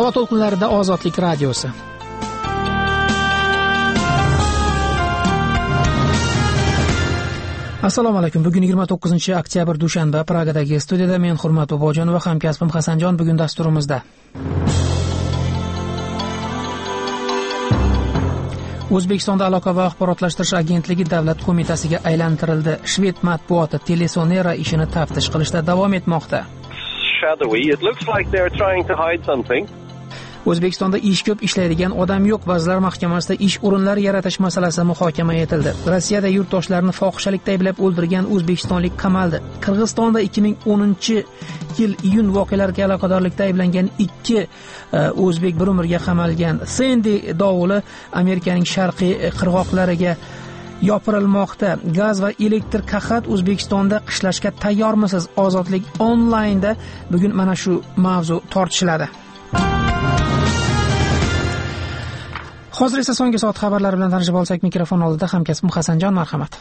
Havo to'lqinlarida Ozodlik radiosi. Assalomu alaykum. Bugun 29-oktyabr dushanba. Pragadagi studiyada men Hurmat Bobojon va hamkasbim Hasanjon bugun dasturimizda. O'zbekistonda aloqa va axborotlashtirish agentligi davlat qo'mitasiga aylantirildi. Shved matbuoti Telesonera ishini taftish qilishda davom etmoqda. It looks like they're trying to hide something. O'zbekistonda ish ko'p, ishlaydigan odam yo'q. Vazirlar Mahkamasida ish o'rinlari yaratish masalasi muhokama etildi. Rossiyada yurtdoshlarni fohishalikda ayblab o'ldirgan o'zbekistonlik qamaldi. Qirg'izistonda 2010-yil iyun voqealariga aloqadorlikda ayblangan 2 o'zbek bir umrga qamalgan. Sandy dovuli Amerikaning sharqiy qirg'oqlariga yopirilmoqda. Gaz va elektr qahat O'zbekistonda qishlashga tayyormisiz? Ozodlik onlaynda bugun mana shu mavzu tortishiladi. Hozir esa so'nggi soat xabarlari bilan tanishib olsak, mikrofon oldida hamkasbim Hasanjon, marhamat.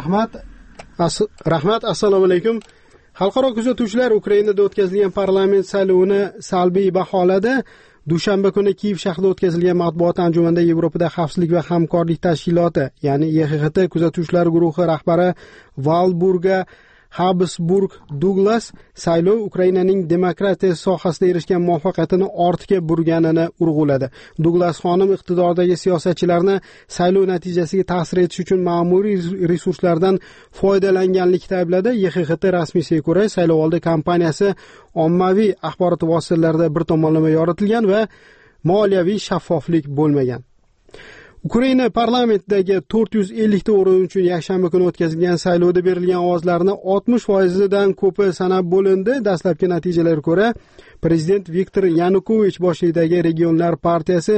Rahmat, assalomu alaykum. Xalqaro kuzatuvchilar Ukrainada o'tkazilgan parlament saylovini salbiy baholadi. Dushanba kuni Kiyev shahrida o'tkazilgan matbuot anjumanida Yevropada xavfsizlik va hamkorlik tashkiloti, ya'ni YXHT kuzatuvchilar guruhi rahbari Valburga Habsburg Douglas saylov Ukrainaning demokratiya sohasida erishgan muvaffaqiyatini ortga burganini urg'uladi. Douglas xonim iqtidordagi siyosatchilarni saylov natijasiga ta'sir etish uchun ma'muriy resurslardan foydalanganlikda aybladi. YXHT rasmiysiga ko'ra, saylovoldi kampaniyasi ommaviy axborot vositalarida bir tomonlama yoritilgan va moliyaviy shaffoflik bo'lmagan. Ukraina parlamentidagi 450 ta o'rin uchun yakshanba kuni o'tkazilgan saylovda berilgan ovozlarning 60% ko'pi sanab bo'lindi. Dastlabki natijalarga ko'ra, prezident Viktor Yanukovich boshchiligidagi Regionlar partiyasi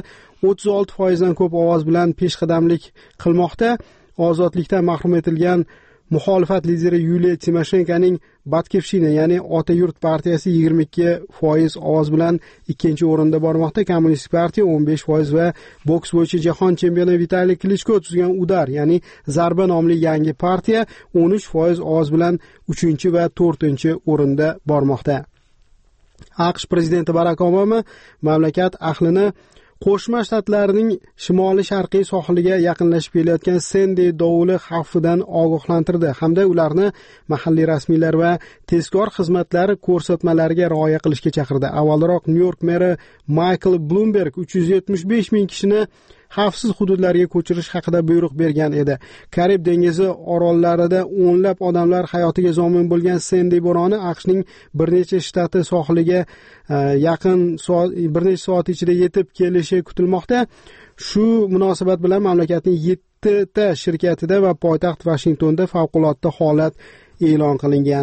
36% dan ko'p ovoz bilan peshqadamlik qilmoqda. Ozodlikdan mahrum etilgan muxolifat lideri Yuliya Timoshenkoning Batkivshina, ya'ni Ota yurt partiyasi 22% ovoz bilan ikkinchi o'rinda bormoqda. Kommunistik partiya 15% va boks bo'yicha jahon chempioni Vitaliy Klichko tuzgan Udar, ya'ni Zarba nomli yangi partiya 13% ovoz bilan 3-chi va 4-chi o'rinda bormoqda. AQSh prezidenti Barack Obama mamlakat ahlini Qo'shma Shtatlarning shimoli-sharqiy sohiliga yaqinlashib kelayotgan Sandy dovuli xavfidan ogohlantirdi hamda ularni mahalliy rasmiylar va tezkor xizmatlar ko'rsatmalariga rioya qilishga chaqirdi. Avvalroq Nyu-York meri Michael Bloomberg 375 ming kishini xavfsiz hududlarga ko'chirish haqida buyruq bergan edi. Karib dengizi orollarida o'nlab odamlar hayotiga zomin bo'lgan Sandy bo'roni AQShning bir necha shtati sohiliga yaqin bir necha soat ichida yetib kelishi kutilmoqda. Shu munosabat bilan mamlakatning 7 ta shirkatida va poytaxt Washingtonda favqulodda holat e'lon qilingan.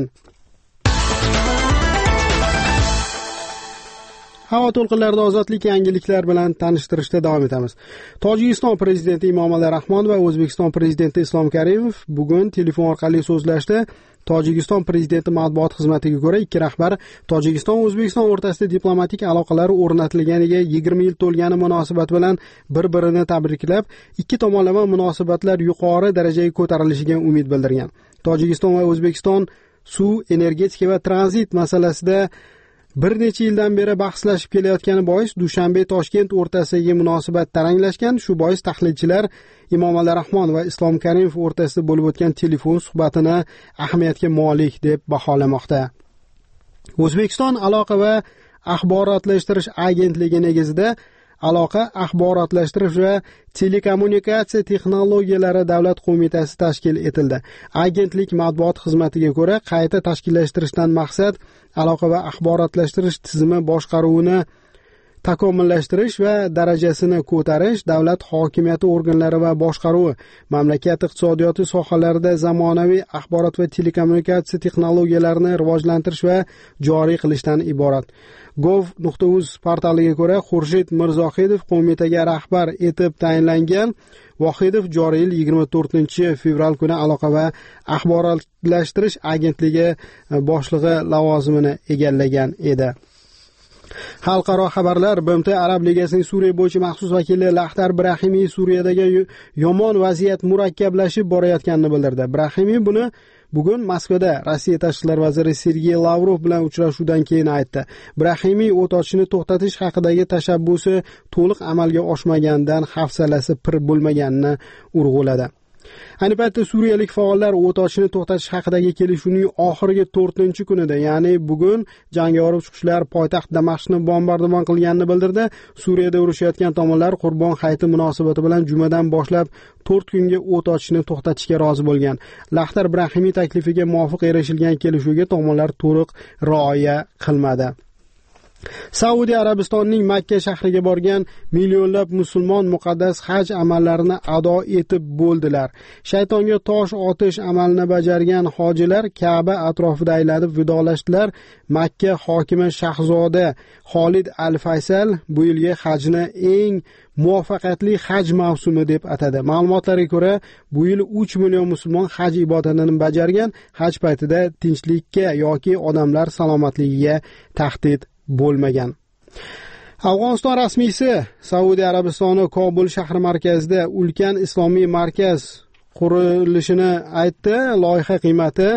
Havo to'lqinlarida ozodlik yangiliklar bilan tanishtirishda davom etamiz. Tojikiston prezidenti Emomali Rahmon va O'zbekiston prezidenti Islom Karimov bugun telefon orqali so'zlashdi. Tojikiston prezidenti matbuot xizmatiga ko'ra, ikki rahbar Tojikiston va O'zbekiston o'rtasida diplomatik aloqalar o'rnatilganiga 20 yil to'lgani munosabati bilan bir-birini tabriklab, ikki tomonlama munosabatlar yuqori darajaga ko'tarilishiga umid bildirgan. Tojikiston va O'zbekiston suv, energetika va tranzit masalasida bir necha yildan beri bahslashib kelayotgani bois Dushanbe-Toshkent o'rtasidagi munosabat taranglashgan. Shu bois tahlilchilar Emomali Rahmon va Islom Karimov o'rtasida bo'lib o'tgan telefon suhbatini ahamiyatga molik deb baholamoqda. O'zbekiston aloqa va axborotlashtirish agentligi negizida Aloqa, axborotlashtirish va telekommunikatsiya texnologiyalari davlat qo'mitasi tashkil etildi. Agentlik matbuot xizmatiga ko'ra, qayta tashkillashtirishdan maqsad aloqa va axborotlashtirish tizimi boshqaruvini takomillashtirish va darajasini ko'tarish, davlat hokimiyati organlari va boshqaruvi, mamlakat iqtisodiyoti sohalarida zamonaviy axborot va telekommunikatsiya texnologiyalarini rivojlantirish va joriy qilishdan iborat. Gov.uz portaliga ko'ra, Xurshid Mirzohidov qo'mitaga rahbar etib tayinlangan. Vohidov joriy yil 24-fevral kuni aloqa va axborotlashtirish agentligi boshlig'i lavozimini egallagan edi. Xalqaro xabarlar. BMT Arab Ligasining Suriya bo'yicha maxsus vakili Lahtar Brahimiy Suriyadagi yomon vaziyat murakkablashib borayotganini bildirdi. Brahimiy buni bugun Moskvada Rossiya tashqi ishlar vaziri Sergey Lavrov bilan uchrashuvdan keyin aytdi. Brahimiy o't ochishni to'xtatish haqidagi tashabbusi to'liq amalga oshmaganidan hafsalasi pir bo'lmaganini urg'uladi. Ayni paytda suriyalik faollar o't ochishni to'xtatish haqidagi kelishuvning oxirgi 4-kunida, ya'ni bugun jangovar chiqishlar poytaxt Damashqni bombardimon qilganini bildirdi. Suriyada urushayotgan tomonlar Qurbon hayiti munosabati bilan jumadan boshlab 4 kunga o't ochishni to'xtatishga rozi bo'lgan. Lahtar Brahimiy taklifiga muvofiq erishilgan kelishuvga tomonlar to'liq rioya qilmadi. Saudiya Arabistonining Makka shahriga borgan millionlab musulmon muqaddas haj amallarini ado etib bo'ldilar. Shaytonga tosh otish amalini bajargan hojilar Ka'ba atrofida aylanib vidolashdilar. Makka hokimi Shahzoda Xolid Al-Faysal bu yilgi hajni eng muvaffaqiyatli haj mavsumi deb atadi. Ma'lumotlarga ko'ra, bu yil 3 million musulmon haj ibodatini bajargan. Haj paytida tinchlikka yoki odamlar salomatligiga tahdid bo'lmagan. Afg'oniston rasmiysi Saudiya Arabistoni Kobul shahri markazida ulkan islomiy markaz qurilishini aytdi. Loyiha qiymati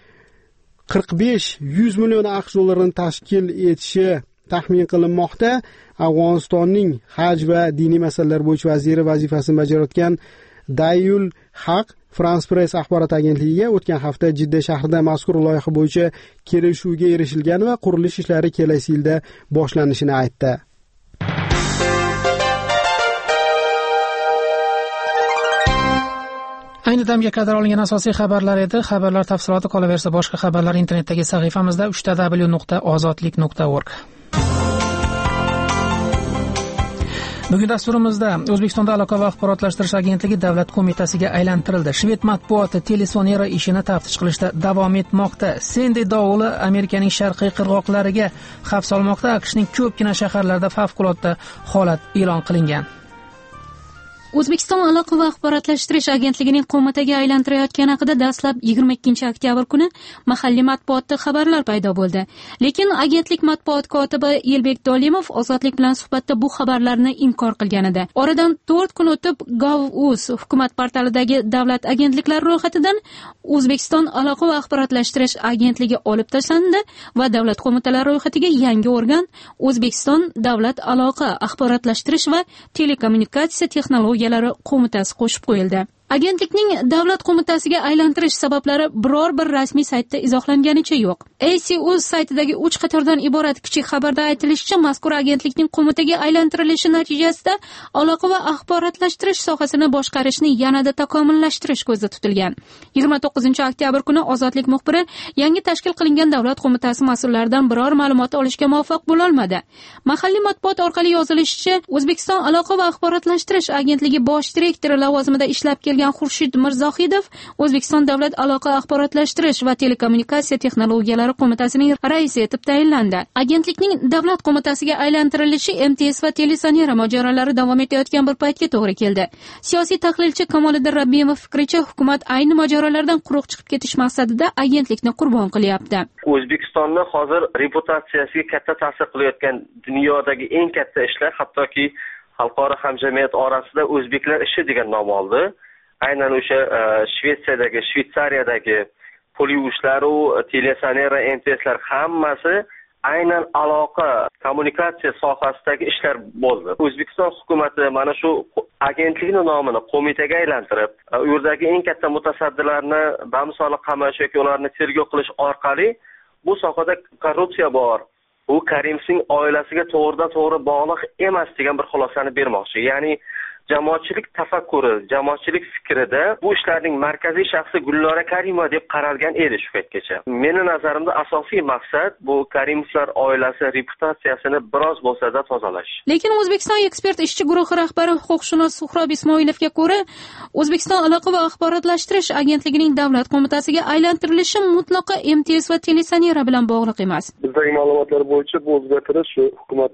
45-100 million AQSh dollarini tashkil etishi taxmin qilinmoqda. Afg'onistonning haj va diniy masalalar bo'yicha vaziri vazifasini bajarayotgan Dayul Haq France Press axborot agentligiga o'tgan hafta Jidda shahrida mazkur loyiha bo'yicha kelishuvga erishilgan va qurilish ishlari kelasi yilda boshlanishini aytdi. Ayni damga qadar olingan asosiy xabarlar edi. Xabarlar tafsiloti qolaversa boshqa xabarlar internetdagi sahifamizda www.ozodlik.org. Bugun dasturimizda O'zbekistonda aloqa va axborotlashtirish agentligi davlat qo'mitasiga aylantirildi. Shved matbuoti Telesonera ishini taftish qilishda davom etmoqda. Sendi dovuli Amerikaning sharqiy qirg'oqlariga xavf solmoqda. AQShning ko'pgina shaharlarida favqulodda holat e'lon qilingan. O'zbekiston aloqa va axborotlashtirish agentligining qo'mitaga aylantirayotgani haqida dastlab 22-oktyabr kuni mahalliy matbuotda xabarlar paydo bo'ldi. Lekin agentlik matbuot kotibi Elbek Dolimov Ozodlik bilan suhbatda bu xabarlarni inkor qilgan edi. Oradan 4 kun o'tib Gov.uz hukumat portalidagi davlat agentliklari ro'yxatidan O'zbekiston aloqa va axborotlashtirish agentligi olib tashlandi va davlat qo'mitalari ro'yxatiga yangi organ O'zbekiston davlat aloqa, axborotlashtirish va telekommunikatsiya texnologiyalari qo'mitasi qo'shib qo'yildi. Agentlikning davlat qo'mitasiga aylantirish sabablari biror bir rasmiy saytda izohlanganicha yo'q. AC.uz saytidagi 3 qatordan iborat kichik xabarda aytilishicha, mazkur agentlikning qo'mitaga aylantirilishi natijasida aloqa va axborotlashtirish sohasini boshqarishni yanada takomillashtirish ko'zda tutilgan. 29-oktyabr kuni Ozodlik muxbiri yangi tashkil qilingan davlat qo'mitasi mas'ullaridan biror ma'lumot olishga muvaffaq bo'la olmadi. Mahalliy matbuot orqali yozilishicha, O'zbekiston aloqa va axborotlashtirish agentligi bosh direktori lavozimida ishlab Xurshid Mirzohidov O'zbekiston davlat aloqa, axborotlashtirish va telekommunikatsiya texnologiyalari qo'mitasining raisi etib tayinlandi. Agentlikning davlat qo'mitasiga aylantirilishi MTS va Telesonera mojarolari davom etayotgan bir paytga to'g'ri keldi. Siyosiy tahlilchi Kamoliddin Rabbimov fikricha, hukumat ayni mojarolardan quruq chiqib ketish maqsadida agentlikni qurbon qilyapti. O'zbekistonni hozir reputatsiyasiga katta ta'sir qilayotgan dunyodagi eng katta ishlar, hattoki xalqaro hamjamiyat orasida o'zbeklar ishi degan nom oldi. Aynan o'sha Shvetsariyadagi Polyushlar, Telesonera, MTSlar hammasi aynan aloqa, kommunikatsiya sohasidagi ishlar bo'ldi. O'zbekiston hukumati mana shu agentlikning nomini qo'mitaga aylantirib, u yerdagi eng katta mutasaddilarni bamisoli qamash yoki ularni tergov qilish orqali bu sohada korrupsiya bor, u Karimovning oilasiga to'g'ridan-to'g'ri bog'liq emas degan bir xulosani bermoqchi. Ya'ni jamoatchilik tafakkuri, jamoatchilik fikrida bu ishlarning markaziy shaxsi Gulnora Karimova deb qaralgan edi shu paytgacha. Meni nazarimda asosiy maqsad bu Karimovlar oilasi reputatsiyasini biroz bo'lsa-da tozalash. Lekin O'zbekiston ekspert ishchi guruhi rahbari huquqshunos Suhrob Ismoilovga ko'ra, O'zbekiston aloqa va axborotlashtirish agentligining davlat qo'mitasiga aylantirilishi mutlaqo MTS va Telesonera bilan bog'liq emas. Bizdagi ma'lumotlar bo'yicha bu o'zgartirish hukumatning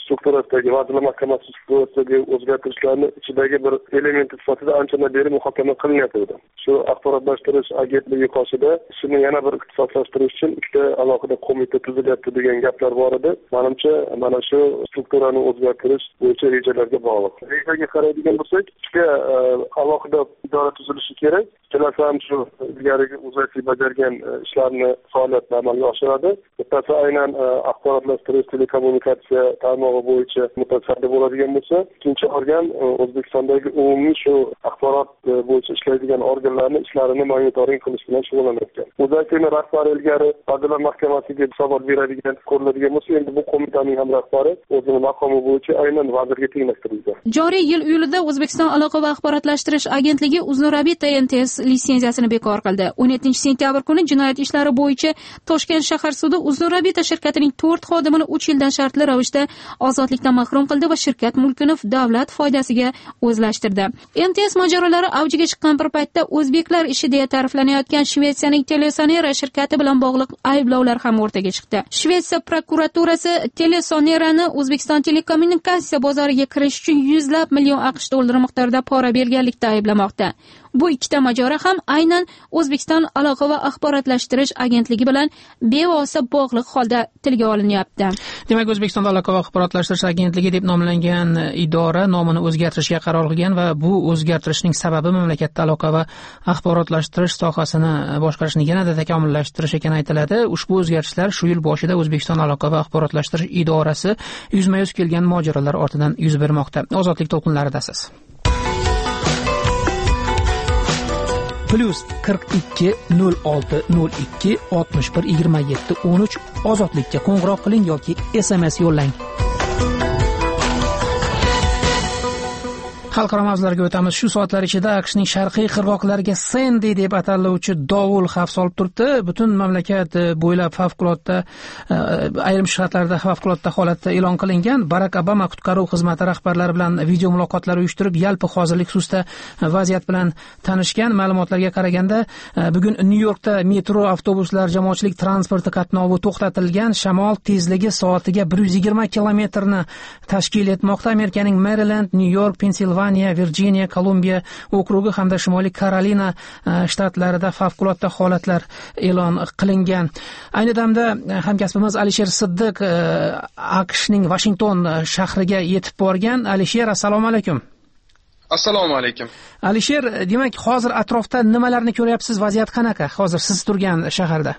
strukturasidagi Vazirlar Mahkamasi strukturasidagi o'zgartirishlarni ichidagi bir element sifatida anchadan beri muhokama qilinyapti. Shu axborotlashtirish agentligi qoshida ishni yana bir ixtisoslashtirish uchun ikkita alohida qo'mita tuzilyapti degan gaplar bor edi. Menimcha mana shu strukturani o'zgartirish bo'yicha rejalarga bog'liq. Rejaga qaraydigan bo'lsak, ikkita alohida idora tuzilishi kerak. Ikkalasi ham shu ilgarigi o'zaki bajargan ishlarni faoliyatni amalga oshiradi. Bittasi aynan axborotlashtirish telekommunikatsiya tarmog'i bo'yicha mutasaddi bo'ladigan bo'lsa, ikkinchi organ O'zbekistondagi umumiy shu axborot bo'yicha ishlaydigan organlarning ishlarini monitoring qilish bilan shug'ullanayotgan. O'zakini rahbari ilgari Vazirlar Mahkamasiga hisobot beradigan ko'riladigan bo'lsa, endi bu qo'mitaning ham rahbari o'zining maqomi bo'yicha aynan vazirga tenglashtirilgan. Joriy yil iyulida O'zbekiston aloqa va axborotlashtirish agentligi Uznurabit TNTS litsenziyasini bekor qildi. 17-sentyabr kuni jinoyat ishlari bo'yicha Toshkent shahar sudi Uznurabit shirkatining 4 xodimini 3 yildan shartli ravishda ozodlikdan mahrum qildi va shirkat mulkini davlat foydasiga o'zlashtirdi. MTS mojarolari avjiga chiqqan bir paytda o'zbeklar ishi deya ta'riflanayotgan Shvetsiyaning Telesonera shirkati bilan bog'liq ayblovlar ham o'rtaga chiqdi. Shvetsiya prokuraturasi Telesonerani O'zbekiston telekommunikatsiya bozoriga kirish uchun yuzlab million AQSh dollari miqdorida pora berganlikda ayblamoqda. Bu ikkita mojaro ham aynan O'zbekiston aloqa va axborotlashtirish agentligi bilan bevosita bog'liq holda tilga olinyapti. Demak, O'zbekiston aloqa va axborotlashtirish agentligi deb nomlangan idora nomini o'zgartirishga qaror qilgan va bu o'zgartirishning sababi mamlakatda aloqa va axborotlashtirish sohasini boshqarishni yanada takomillashtirish ekani aytiladi. Ushbu o'zgartishlar shu yil boshida O'zbekiston aloqa va axborotlashtirish idorasi yuzma-yuz kelgan mojarolar ortidan yuz bermoqda. Ozodlik to'lqinlaridasiz. +42 06 02 61 27 13 ozodlikka qo'ng'iroq qiling yoki SMS yo'llang. Xalqaro mavzularga o'tamiz. Shu soatlar ichida AQShning sharqiy qirg'oqlariga Sandy deb ataluvchi dovul xavf solib turibdi. Butun mamlakat bo'ylab favqulodda, ayrim shtatlarda favqulodda holatda e'lon qilingan. Barak Obama qutqaruv xizmati rahbarlari bilan video muloqotlar uyushtirib, yalpi hozirlik xususida vaziyat bilan tanishgan. Ma'lumotlarga qaraganda, bugun Nyu-Yorkda metro, avtobuslar, jamoatchilik transporti qatnovi to'xtatilgan. Shamol tezligi soatiga 120 kilometrni tashkil etmoqda. Amerikaning Maryland, Nyu-York, Pensilvaniya, Virjiniya, Kolumbiya okrugi hamda Shimoliy Karolina shtatlarida favqulodda holatlar e'lon qilingan. Ayni damda hamkasbimiz Alisher Siddiq AQShning Washington shahriga yetib borgan. Alisher, assalomu alaykum. Assalomu alaykum. Alisher, demak, hozir atrofda nimalarni ko'ryapsiz? Vaziyat qanaqa hozir siz turgan shaharda?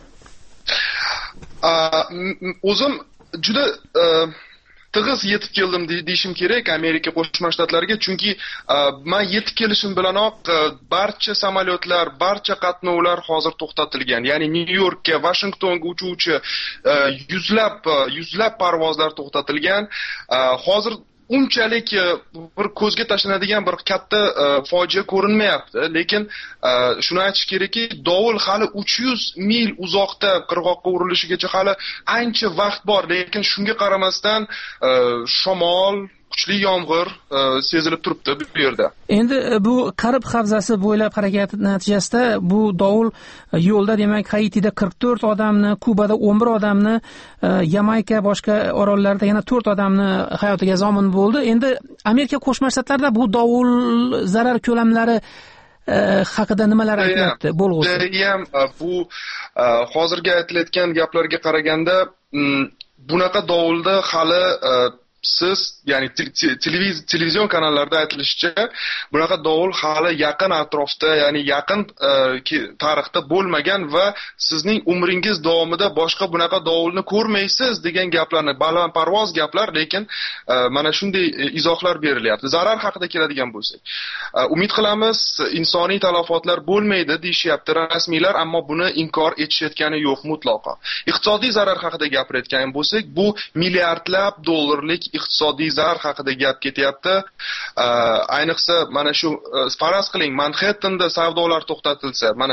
O'zim juda tig'iz yetib keldim deyishim kerak Amerika Qo'shma Shtatlariga, chunki men yetib kelishim bilanoq barcha samolyotlar, barcha qatnovlar hozir to'xtatilgan. Ya'ni Nyu-Yorkka, Washingtonga uchuvchi yuzlab parvozlar to'xtatilgan. Hozir unchalik bir ko'zga tashlanadigan bir katta fojia ko'rinmayapti, lekin shuni aytish kerakki, dovul hali 300 mil uzoqda qirg'oqqa urilishigacha hali ancha vaqt bor, lekin shunga qaramasdan shamol, kuchli yomg'ir sezilib turibdi bu yerda. Endi bu Karib havzasi bo'ylab harakat natijasida bu dovul yo'lda, demak, Haitida 44 odamni, Kubada 11 odamni, Yamayka boshqa orollarda yana 4 odamni hayotiga zomin bo'ldi. Endi Amerika Qo'shma Shtatlarida bu dovul zarar ko'lamlari haqida nimalar aytyapti? Ham bu hozirgi aytilayotgan gaplarga qaraganda bunaqa dovulda hali siz, ya'ni televizion kanallarda aytilishicha, bunaqa dovul hali yaqin atrofda, ya'ni yaqin tarixda bo'lmagan va sizning umringiz davomida boshqa bunaqa dovulni ko'rmaysiz degan gaplarni, balandparvoz gaplar, lekin mana shunday izohlar berilyapti. Zarar haqida keladigan bo'lsak, umid qilamiz insoniy talafotlar bo'lmaydi deyishyapti rasmiylar, ammo buni inkor etishayotgani yo'q mutlaqo. Iqtisodiy zarar haqida gapirayotgan bo'lsak, bu milliardlab dollarlik iqtisodiy zarar haqida gap ketyapti. Ayniqsa mana shu faraz qiling, Manhattan'da savdolar to'xtatilsa, mana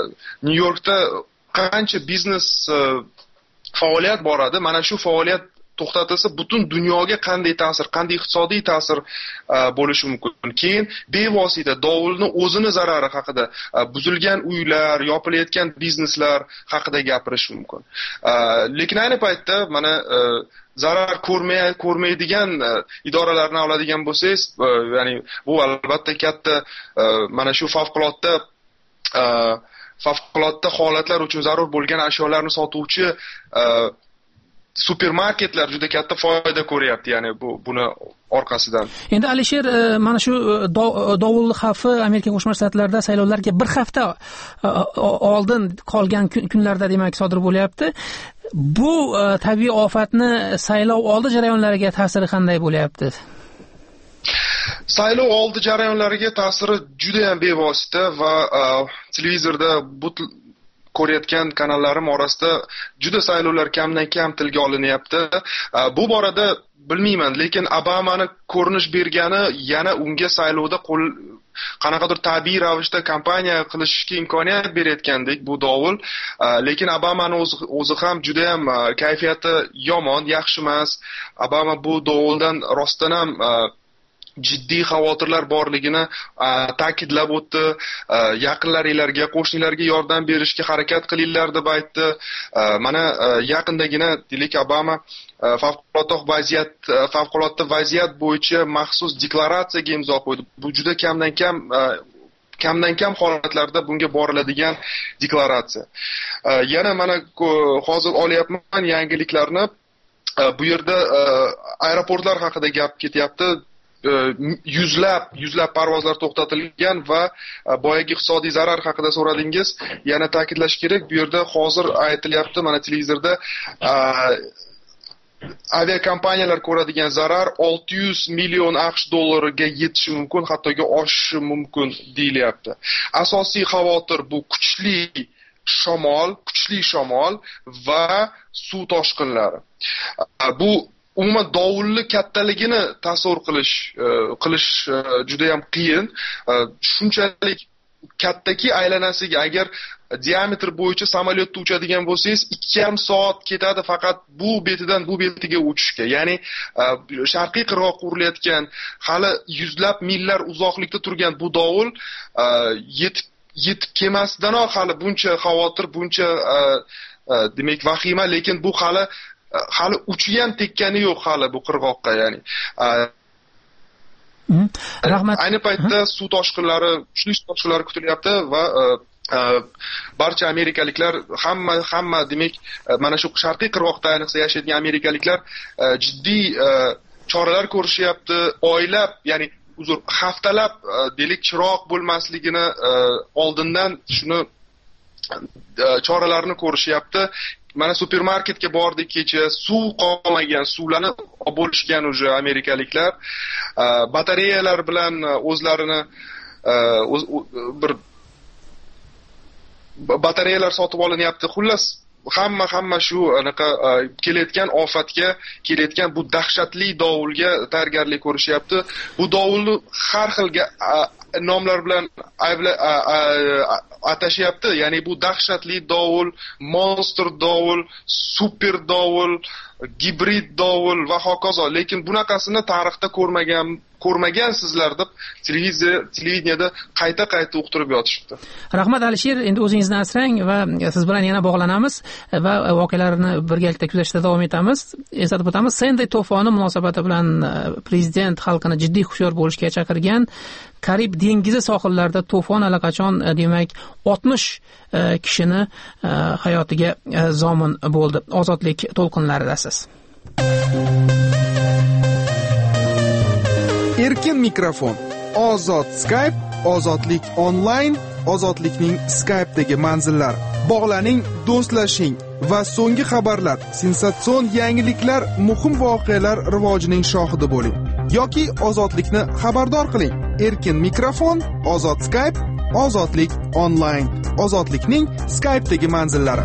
Nyu-Yorkda qancha biznes faoliyat boradi, mana shu faoliyat to'xtatilsa butun dunyoga qanday iqtisodiy ta'sir bo'lishi mumkin. Keyin bevosita dovulni o'zini zarari haqida, buzilgan uylar, yopilayotgan bizneslar haqida gapirish mumkin. Lekin ayni paytda mana zarar ko'rmaydigan idoralarni oladigan bo'lsangiz, ya'ni bu albatta katta mana shu favqulodda holatlar uchun zarur bo'lgan ashyolarni sotuvchi supermarketlar juda katta foyda ko'ryapti, ya'ni buni orqasidan. Endi Alisher, mana shu dovul xavfi Amerika Qo'shma Shtatlarida saylovlarga bir hafta oldin qolgan kunlarda demak sodir bo'lyapti. Bu tabiiy ofatni saylov oldi jarayonlariga ta'siri qanday bo'lyapti? Saylov oldi jarayonlariga ta'siri juda ham bevosita va televizorda ko'rayotgan kanallarim orasida juda saylovlar kamdan kam tilga olinyapti. Bu borada bilmayman, lekin Obamani ko'rinish bergani yana unga saylovda qanaqadir tabiiy ravishda kampaniya qilishga imkoniyat berayotgandek bu dovul. Lekin Obamani o'zi ham juda ham kayfiyati yomon, yaxshi emas. Obama bu dovuldan rostdan ham jiddiy xavotirlar borligini ta'kidlab o'tdi. Yaqinlaringlarga, qo'shnilarga yordam berishga harakat qilinglar deb aytdi. Mana yaqindagina deylik Obama favqulodda vaziyat bo'yicha maxsus deklaratsiyaga imzo qo'ydi. Bu juda kamdan kam holatlarda bunga boriladigan deklaratsiya. Yana mana hozir olyapman yangiliklarni. Bu yerda aeroportlar haqida gap ketyapti. Yuzlab parvozlar to'xtatilgan va boyagi iqtisodiy zarar haqida so'radingiz. Yana ta'kidlash kerak, bu yerda hozir aytilyapti mana televizorda aviakompaniyalar ko'radigan zarar 600 million AQSh dollariga yetishi mumkin, hattoki oshishi mumkin deyilyapti. Asosiy xavotir bu kuchli shamol va suv toshqinlari. Bu umuman dovulni kattaligini tasavvur qilish juda ham qiyin. Shunchalik kattaki aylanasiga agar diametr bo'yicha samolyotda uchadigan bo'lsangiz 2,5 soat ketadi faqat bu betidan bu betiga uchishga. Ya'ni sharqiy qirg'oqqa urilayotgan, hali yuzlab millar uzoqlikda turgan bu dovul yetib kelmasdanoq hali buncha xavotir, buncha demak vahima, lekin bu hali uchigan tekkani yo'q hali bu qirg'oqqa, ya'ni. Rahmat. Ayni paytda suv toshqinlari, kuchli suv toshqinlari kutilyapti va barcha amerikaliklar hamma demak mana shu sharqiy qirg'oqda ayniqsa yashaydigan amerikaliklar jiddiy choralar ko'rishyapti. Oylab, ya'ni haftalab delik chiroq bo'lmasligini oldindan shuni choralarini ko'rishyapti. Mana supermarketga bordik kecha, suv qolmagan, suvlarni olib bo'lishgan o'sha amerikaliklar. Batareyalar bilan o'zlarini bir batareyalar sotib olinyapti. Xullas, hamma shu anaqa kelayotgan ofatga, kelayotgan bu dahshatli dovulga tayyorgarlik ko'rishyapti. Bu dovulni har xil nomlar bilan atashyapti. Ya'ni bu dahshatli dovul, monster dovul, super dovul, gibrid dovul va hokazo. Lekin bunaqasini tarixda ko'rmagan sizlar deb televideniyada qayta uqtirib yotishibdi. Rahmat Alisher, endi o'zingizni asrang va siz bilan yana bog'lanamiz va voqealarni birgalikda kuzatishda davom etamiz. Eslatib o'tamiz, Sandy to'foni munosabati bilan prezident xalqini jiddiy hushyor bo'lishga chaqirgan. Karib dengizi sohillarida to'fon allaqachon demak 60 kishini hayotiga zomin bo'ldi. Ozodlik to'lqinlaridasiz. Erkin mikrofon, ozod Skype, ozodlik onlayn, ozodlikning Skype'dagi manzillari. Bog'laning, do'stlashing va so'nggi xabarlar, sensatsion yangiliklar, muhim voqealar rivojining shohidi bo'ling. Yoki ozodlikni xabardor qiling. Erkin mikrofon, ozod Skype, ozodlik onlayn, ozodlikning Skype'dagi manzillari.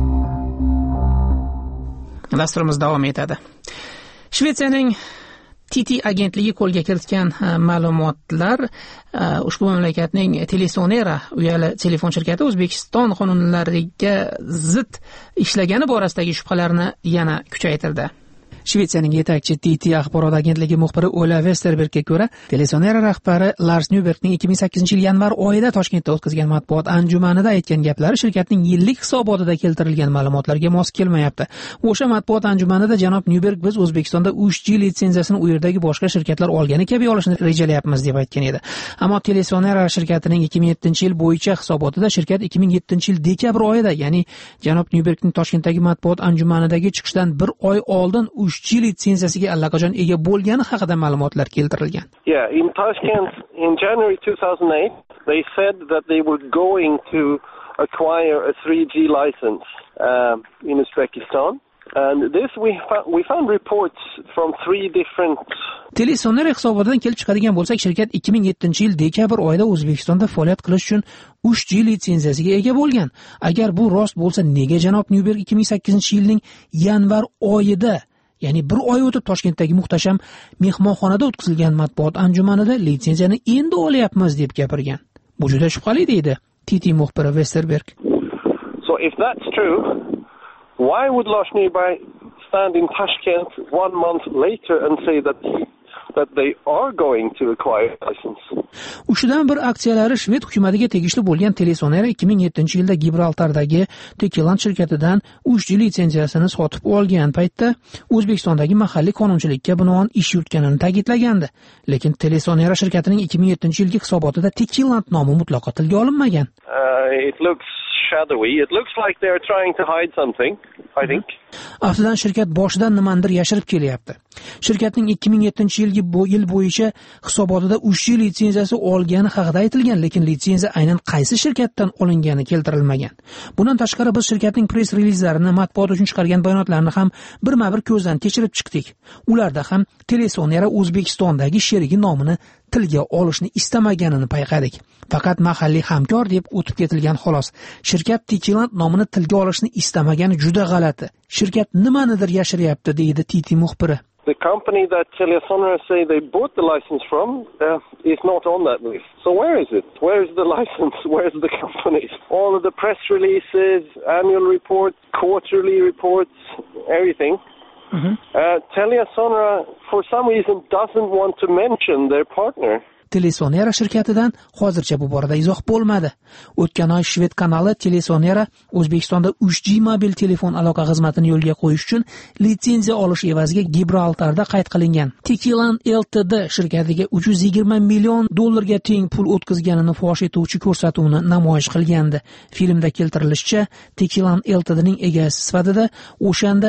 Dasturimiz davom etadi. Shvetsiyaning TT agentligi qo'lga kiritgan ma'lumotlar ushbu mamlakatning Telesonera uyali telefon shirkati O'zbekiston qonunlariga zid ishlagani borasidagi shubhalarni yana kuchaytirdi. Shvetsiyaning yetakchi TT axborot agentligi muxbiri Ola Westerbergga ko'ra, Telesonera rahbari Lars Nybergning 2008-yil yanvar oyida Toshkentda o'tkazgan matbuot anjumanida aytgan gaplari shirkatning yillik hisobotida keltirilgan ma'lumotlarga mos kelmayapti. O'sha matbuot anjumanida janob Nyberg biz O'zbekistonda 3G litsenziyasini u yerdagi boshqa shirkatlar olgani kabi olishni rejalayapmiz deb aytgan edi. Ammo Telesonera shirkatining 2007-yil bo'yicha hisobotida shirkat 2007-yil dekabr oyida, ya'ni janob Nybergning Toshkentdagi matbuot anjumanidagi chiqishdan bir oy oldin 3G litsenziyasiga allaqachon ega bo'lgani haqida ma'lumotlar keltirilgan. Yeah, in Tashkent in January 2008 they said that they were going to acquire a 3G license in Uzbekistan. And this we found reports from 3 different Telesonera hisobotidan kelib chiqadigan bo'lsak, shirkat 2007-yil dekabr oyida O'zbekistonda faoliyat qilish uchun 3G litsenziyasiga ega bo'lgan. Agar bu rost bo'lsa, nega janob Nyberg 2008-yilning yanvar oyida, ya'ni bir oy o'tib Toshkentdagi muhtasham mehmonxonada o'tkazilgan matbuot anjumanida litsenziyani endi olyapmiz deb gapirgan? Bu juda shubhali deydi TT muxbiri Westerberg. So if that's true, why would Lars Nyberg stand in Tashkent 1 month later and say that they are going to acquire a license? Uchdan bir aksiyalari Shved hukumatiga tegishli bo'lgan Telesonera 2007-yilda Gibraltardagi Tekiland shirkatidan 3G litsenziyasini sotib olgan paytda O'zbekistondagi mahalliy qonunchilikka binoan ish yuritganini ta'kidlagandi. Lekin Telesonera shirkatining 2007-yilgi hisobotida Tekiland nomi mutlaqo tilga olinmagan. It looks shadowy. It looks like they are trying to hide something, I think. Aftidan shirkat boshidan nimadir yashirib kelyapti. Shirkatning 2007-yil bo'yicha hisobotida 3G litsenziyasi olgani haqida aytilgan, lekin litsenziya aynan qaysi shirkatdan olingani keltirilmagan. Bundan tashqari biz shirkatning press relizlarini, matbuot uchun chiqargan bayonotlarini ham birma-bir ko'zdan kechirib chiqdik. Ularda ham Telesonera O'zbekistondagi sherigi nomini tilga olishni istamaganini payqadik. Faqat mahalliy hamkor deb o'tib ketilgan xolos. Shirkat Tekiland nomini tilga olishni istamagani juda g'alati. Shirkat nimanidir yashiryapti, deydi TT muxbiri. The company that Telesonera say they bought the license from is not on that list. So where is it? Where is the license? Where is the company? All of the press releases, annual reports, quarterly reports, everything. Telesonera, for some reason, doesn't want to mention their partner. Telesonera shirkatidan hozircha bu borada izoh bo'lmadi. O'tgan oy Shved kanali Telesonera O'zbekistonda 3G mobil telefon aloqa xizmatini yo'lga qo'yish uchun litsenziya olish evaziga Gibraltarda qayd qilingan Tekiland Ltd shirkatiga $320 million teng pul o'tkazganini fosh etuvchi ko'rsatuvni namoyish qilgandi. Filmda keltirilishicha, Tekiland Ltdning egasi sifatida o'shanda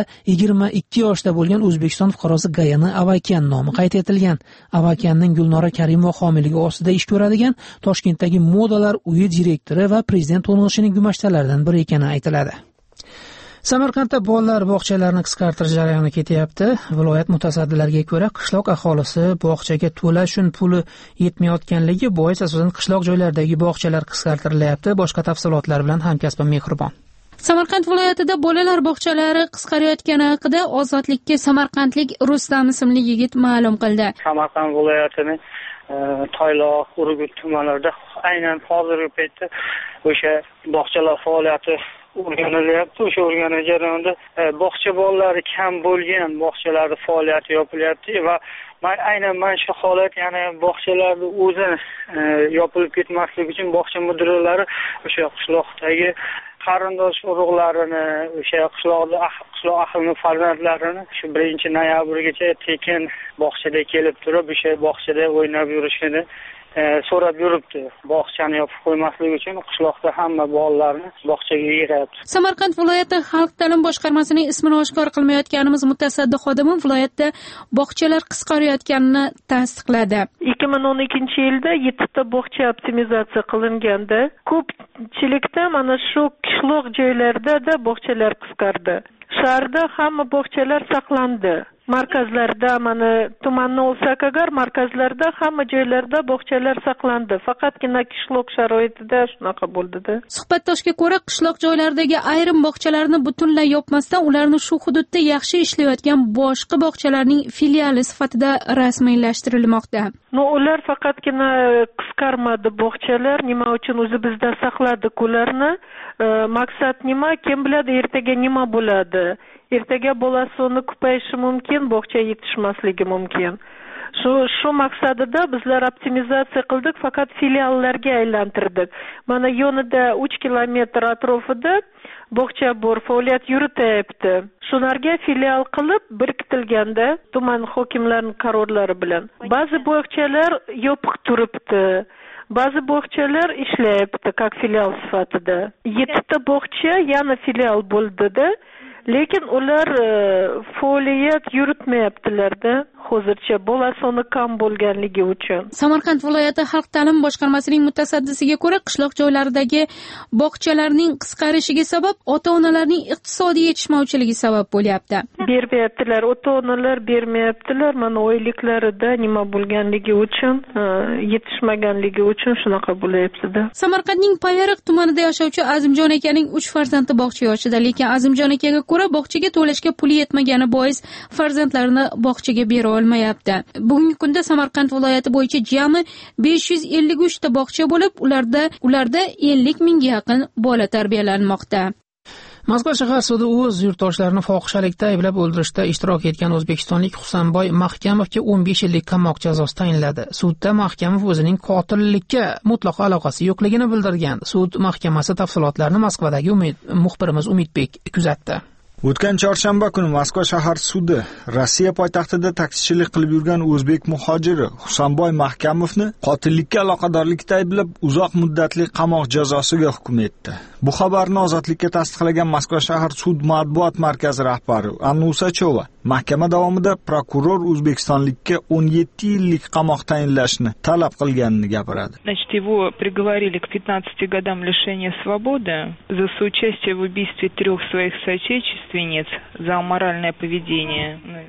22 yoshda bo'lgan O'zbekiston fuqarosi Gayana Avakian nomi qayd etilgan. Avakianning Gulnora Karimova homiligi ostida ish ko'radigan Toshkentdagi modalar uyi direktori va prezident to'ng'ishining gumashtalaridan biri ekani aytiladi. Samarqandda bolalar bog'chalarini qisqartirish jarayoni ketyapti. Viloyat mutasaddilariga ko'ra, qishloq aholisi bog'chaga to'lash uchun puli yetmayotganligi bois asosan qishloq joylardagi bog'chalar qisqartirilyapti. Boshqa tafsilotlar bilan hamkasbim Mehribon. Samarqand viloyatida bolalar bog'chalari qisqarayotgani haqida Ozodlikka samarqandlik Rustam ismli yigit ma'lum qildi. Samarqand viloyatining Toyloq, Urgut tumanlarida aynan hozirgi paytda o'sha bog'chalar faoliyati o'rganilyapti. O'sha o'rganish jarayonida bog'cha bolalari kam bo'lgan bog'chalarning faoliyati yopilyapti va aynan mana shu holat, ya'ni bog'chalarning o'zi yopilib ketmasligi uchun bog'cha mudiralari o'sha qishloqdagi qarindosh urug'larini, o'sha qishloq ahlining farzandlarini shu 1-noyabrgacha tekin bog'chada kelib turib, o'sha bog'chada o'ynab yurishini so'rab yuribdi. Bog'chani yopib qo'ymaslik uchun qishloqda hamma bolalarni bog'chaga yig'yapti. Samarqand viloyati xalq ta'lim boshqarmasining ismini oshkor qilmayotganimiz mutasaddi xodimi viloyatda bog'chalar qisqarayotganini tasdiqladi. 2012-yilda 7 ta bog'cha optimizatsiya qilinganda, ko'pchilikda mana shu qishloq joylarda bog'chalar qisqardi. Shaharda hamma bog'chalar saqlandi. markazlarda, mana tumanni olsak agar, markazlarda hamma joylarda bog'chalar saqlandi. Faqatgina qishloq sharoitida shunaqa bo'ldi-da. Suhbatdoshga ko'ra, qishloq joylardagi ayrim bog'chalarni butunlay yopmasdan ularni shu hududda yaxshi ishlayotgan boshqa bog'chalarning filiali sifatida rasmiylashtirilmoqda. Ular faqatgina qisqarmadi bog'chalar. Nima uchun o'zi bizda saqladik ularni? Maqsad nima? Kim biladi ertaga nima bo'ladi? Ertaga bola soni ko'payishi mumkin, bog'cha yetishmasligi mumkin. Shu maqsadida bizlar optimizatsiya qildik, faqat filiallarga aylantirdik. Mana yonida 3 kilometr atrofida bog'cha bor, faoliyat yurityapti. Shularga filial qilib biriktirilganda tuman hokimlarining qarorlari bilan. Ba'zi bog'chalar yopiq turibdi. Ba'zi bog'chalar ishlayapti, как filial sifatida. 7 ta bog'cha yana filial bo'ldi-da. Lekin ular faoliyat yuritmayaptilar-da. Hozircha bola soni kam bo'lganligi uchun. Samarqand viloyati xalq ta'lim boshqarmasining mutasaddisiga ko'ra, qishloq joylaridagi bog'chalarning qisqarishiga sabab ota-onalarning iqtisodiy yetishmovchiligi sabab bo'lyapti. Bermayaptilar, ota-onalar bermayaptilar. Mana oyliklarida nima bo'lganligi uchun, yetishmaganligi uchun shunaqa bo'lyapti-da. Samarqandning Payariq tumanida yashovchi Azimjon akaning 3 farzandi bog'cha yoshida, lekin Azimjon akaga ko'ra bog'chaga to'lashga puli yetmagani bois farzandlarini bog'chaga bera olmayapti. Bugungi kunda Samarqand viloyati bo'yicha jami 553 ta bog'cha bo'lib, ularda 50 mingga yaqin bola tarbiyalanmoqda. Moskva shahar sudi o'z yurtdoshlarini fohishalikda ayblab o'ldirishda ishtirok etgan o'zbekistonlik Husanboy Mahkamovga 15 yillik qamoq jazosi tayinladi. Sudda Mahkamov o'zining qotillikka mutlaq aloqasi yo'qligini bildirgan. Sud mahkamasi tafsilotlarini Moskvadagi muxbirimiz Umidbek kuzatdi. O'tgan chorshanba kuni Moskva shahar sudi Rossiya poytaxtida taksichilik qilib yurgan o'zbek muhojiri Husanboy Mahkamovni qotillikka aloqadorlikda ayblab uzoq muddatli qamoq jazosiga hukm etdi. Bu xabarni Ozodlikka tasdiqlagan Moskva shahar sud matbuot markazi rahbari Anna Usachova mahkama davomida prokuror o'zbekistonlikka 17 yillik qamoq tayinlashni talab qilganini gapiradi. Значит, его приговорили к 15 годам лишения свободы за соучастие в убийстве 3 своих соотечественниц за аморальное поведение.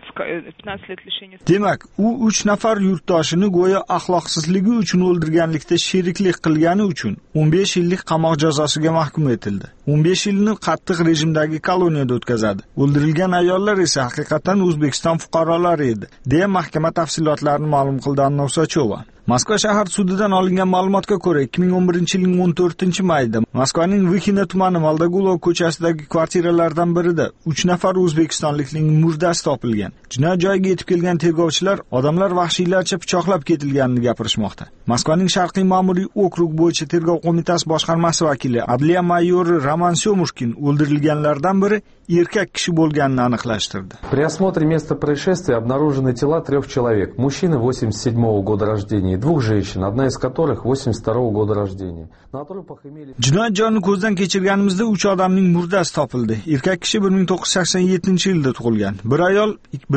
15 лет лишения. Demak, u 3 nafar yurtdoshini go'yo axloqsizligi uchun o'ldirganlikda sheriklik qilgani uchun 15 yillik qamoq jazosiga mahkum etildi. 15 yilni qattiq rejimdagi koloniyada o'tkazadi. O'ldirilgan ayollar esa haqiqatan O'zbekiston fuqarolari edi, deya mahkama tafsilotlarini ma'lum qildi Anna Usachova. Moskva shahar sudidan olingan ma'lumotga ko'ra 2011-yilning 14-mayida Moskvaning Vykhina tumani Moldogulov ko'chasidagi kvartiralardan birida 3 nafar o'zbekistonlikning murdasi topilgan. Jinoyat joyiga yetib kelgan tergovchilar odamlar vahshiylarcha pichoqlab ketilganini gapirishmoqda. Moskvaning Sharqiy ma'muriy okrug bo'yicha tergov qo'mitasi boshqarmasi vakili Adliya mayori Roman Syomushkin o'ldirilganlardan biri erkak kishi bo'lganini aniqlashtirdi. При осмотре места происшествия обнаружены тела 3 человек. Мужчины 87-го года рождения и 2 женщин, одна из которых 82-го года рождения. Jinoyat joyini ko'zdan kechirganimizda 3 odamning murdasi topildi. Erkak kishi 1987-yilda tug'ilgan. Bir ayol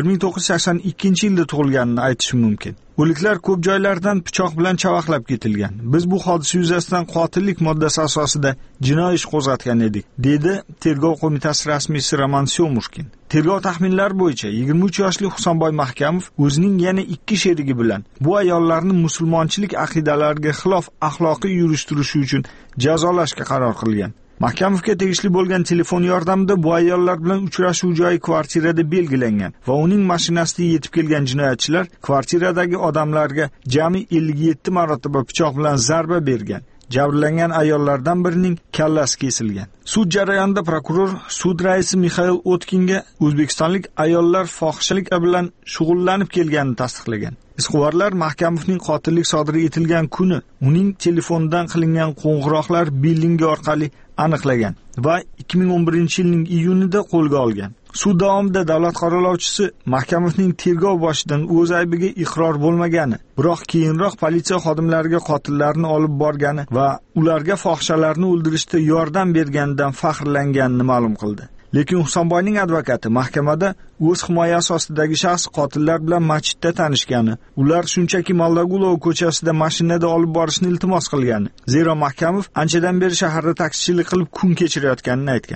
1982-yilda tug'ilganini aytish mumkin. O'liklar ko'p joylardan pichoq bilan chavaqlab ketilgan. Biz bu hodisa yuzasidan qotillik moddasi asosida jinoiy ish qo'zg'atgan edik, dedi tergov qo'mitasi rasmiysi Roman Syomushkin. Tergov taxminlari bo'yicha 23 yoshli Husanboy Mahkamov o'zining yana 2 sherigi bilan bu ayollarni musulmonchilik aqidalariga xilof axloqiy yurishtirishi uchun jazolashga qaror qilgan. Mahkamovga tegishli bo'lgan telefon yordamida bu ayollar bilan uchrashuv joyi kvartirada belgilangan va uning mashinasida yetib kelgan jinoyatchilar kvartiradagi odamlarga jami 57 marotaba pichoq bilan zarba bergan. Jabrlangan ayollardan birining kallasi kesilgan. Sud jarayonida prokuror sud raisi Mixail Otkinga o'zbekistonlik ayollar fohishalik bilan shug'ullanib kelganini tasdiqlagan. Izquvarlar Mahkamovning qotillik sodir etilgan kuni uning telefonidan qilingan qo'ng'iroqlar billingi orqali aniqlagan va 2011-yilning iyunida qo'lga olgan. Sud davomida davlat qo'riqlovchisi Mahkamovning tergov boshidan o'z aybiga iqror bo'lmagani, biroq keyinroq politsiya xodimlariga qotillarni olib borgani va ularga fohishalarni o'ldirishda yordam berganidan faxrlanganini ma'lum qildi. Lekin Husanboyning advokati mahkamada o'z himoyasi ostidagi shaxs qotillar bilan masjidda tanishgani, ular shunchaki Moldogulov ko'chasida mashinada olib borishni iltimos qilgani. Zero Mahkamov anchadan beri shaharda taksichilik qilib kun kechirayotganini aytgan.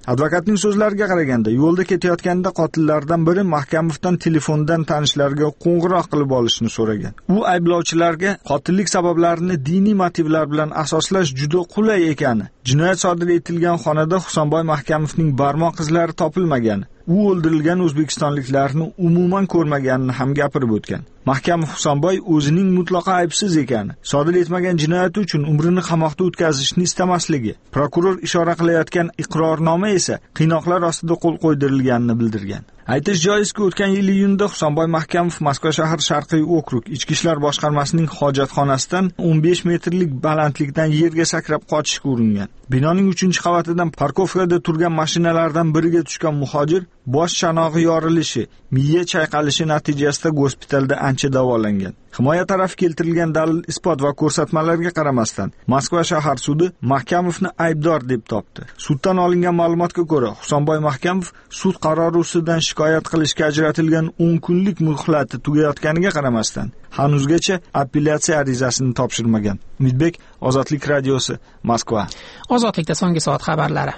Advokatning so'zlariga qaraganda, yo'lda ketayotganda qotillardan biri Mahkamovdan telefondan tanishlariga qo'ng'iroq qilib olishni so'ragan. U ayblovchilarga qotillik sabablarini diniy motivlar bilan asoslash juda qulay ekani, jinoyat sodir etilgan xonada Husanboy Mahkamovning barmoq izlari topilmagani, u o'ldirilgan o'zbekistonliklarni umuman ko'rmaganini ham gapirib o'tgan. Mahkamov Husanboy o'zining mutlaqo aybsiz ekani, sodir etmagan jinoyati uchun umrini qamoqda o'tkazishni istamasligi, prokuror ishora qilayotgan iqrornoma esa qiynoqlar ostida qo'l qo'ydirilganini bildirgan. Aytish joizki, o'tgan yil iyunda Husanboy Mahkamov Moskva shahar Sharqiy okrug Ichki ishlar boshqarmasining hojatxonasidan 15 metrlik balandlikdan yerga sakrab qochishga uringan. Binoning 3-qavatidan parkovkada turgan mashinalardan biriga tushgan muhojir bosh chanog'i yorilishi, miya chayqalishi natijasida gospitalda ancha davolangan. Himoya tarafi keltirilgan dalil, isbot va ko'rsatmalarga qaramasdan Moskva shahar sudi Mahkamovni aybdor deb topdi. Suddan olingan ma'lumotga ko'ra, Husanboy Mahkamov sud qarori ustidan shikoyat qilishga ajratilgan 10 kunlik muhlati tugayotganiga qaramasdan hanuzgacha appelyatsiya arizasini topshirmagan. Umidbek, Ozodlik radiosi, Moskva. Ozodlikda so'nggi soat xabarlari.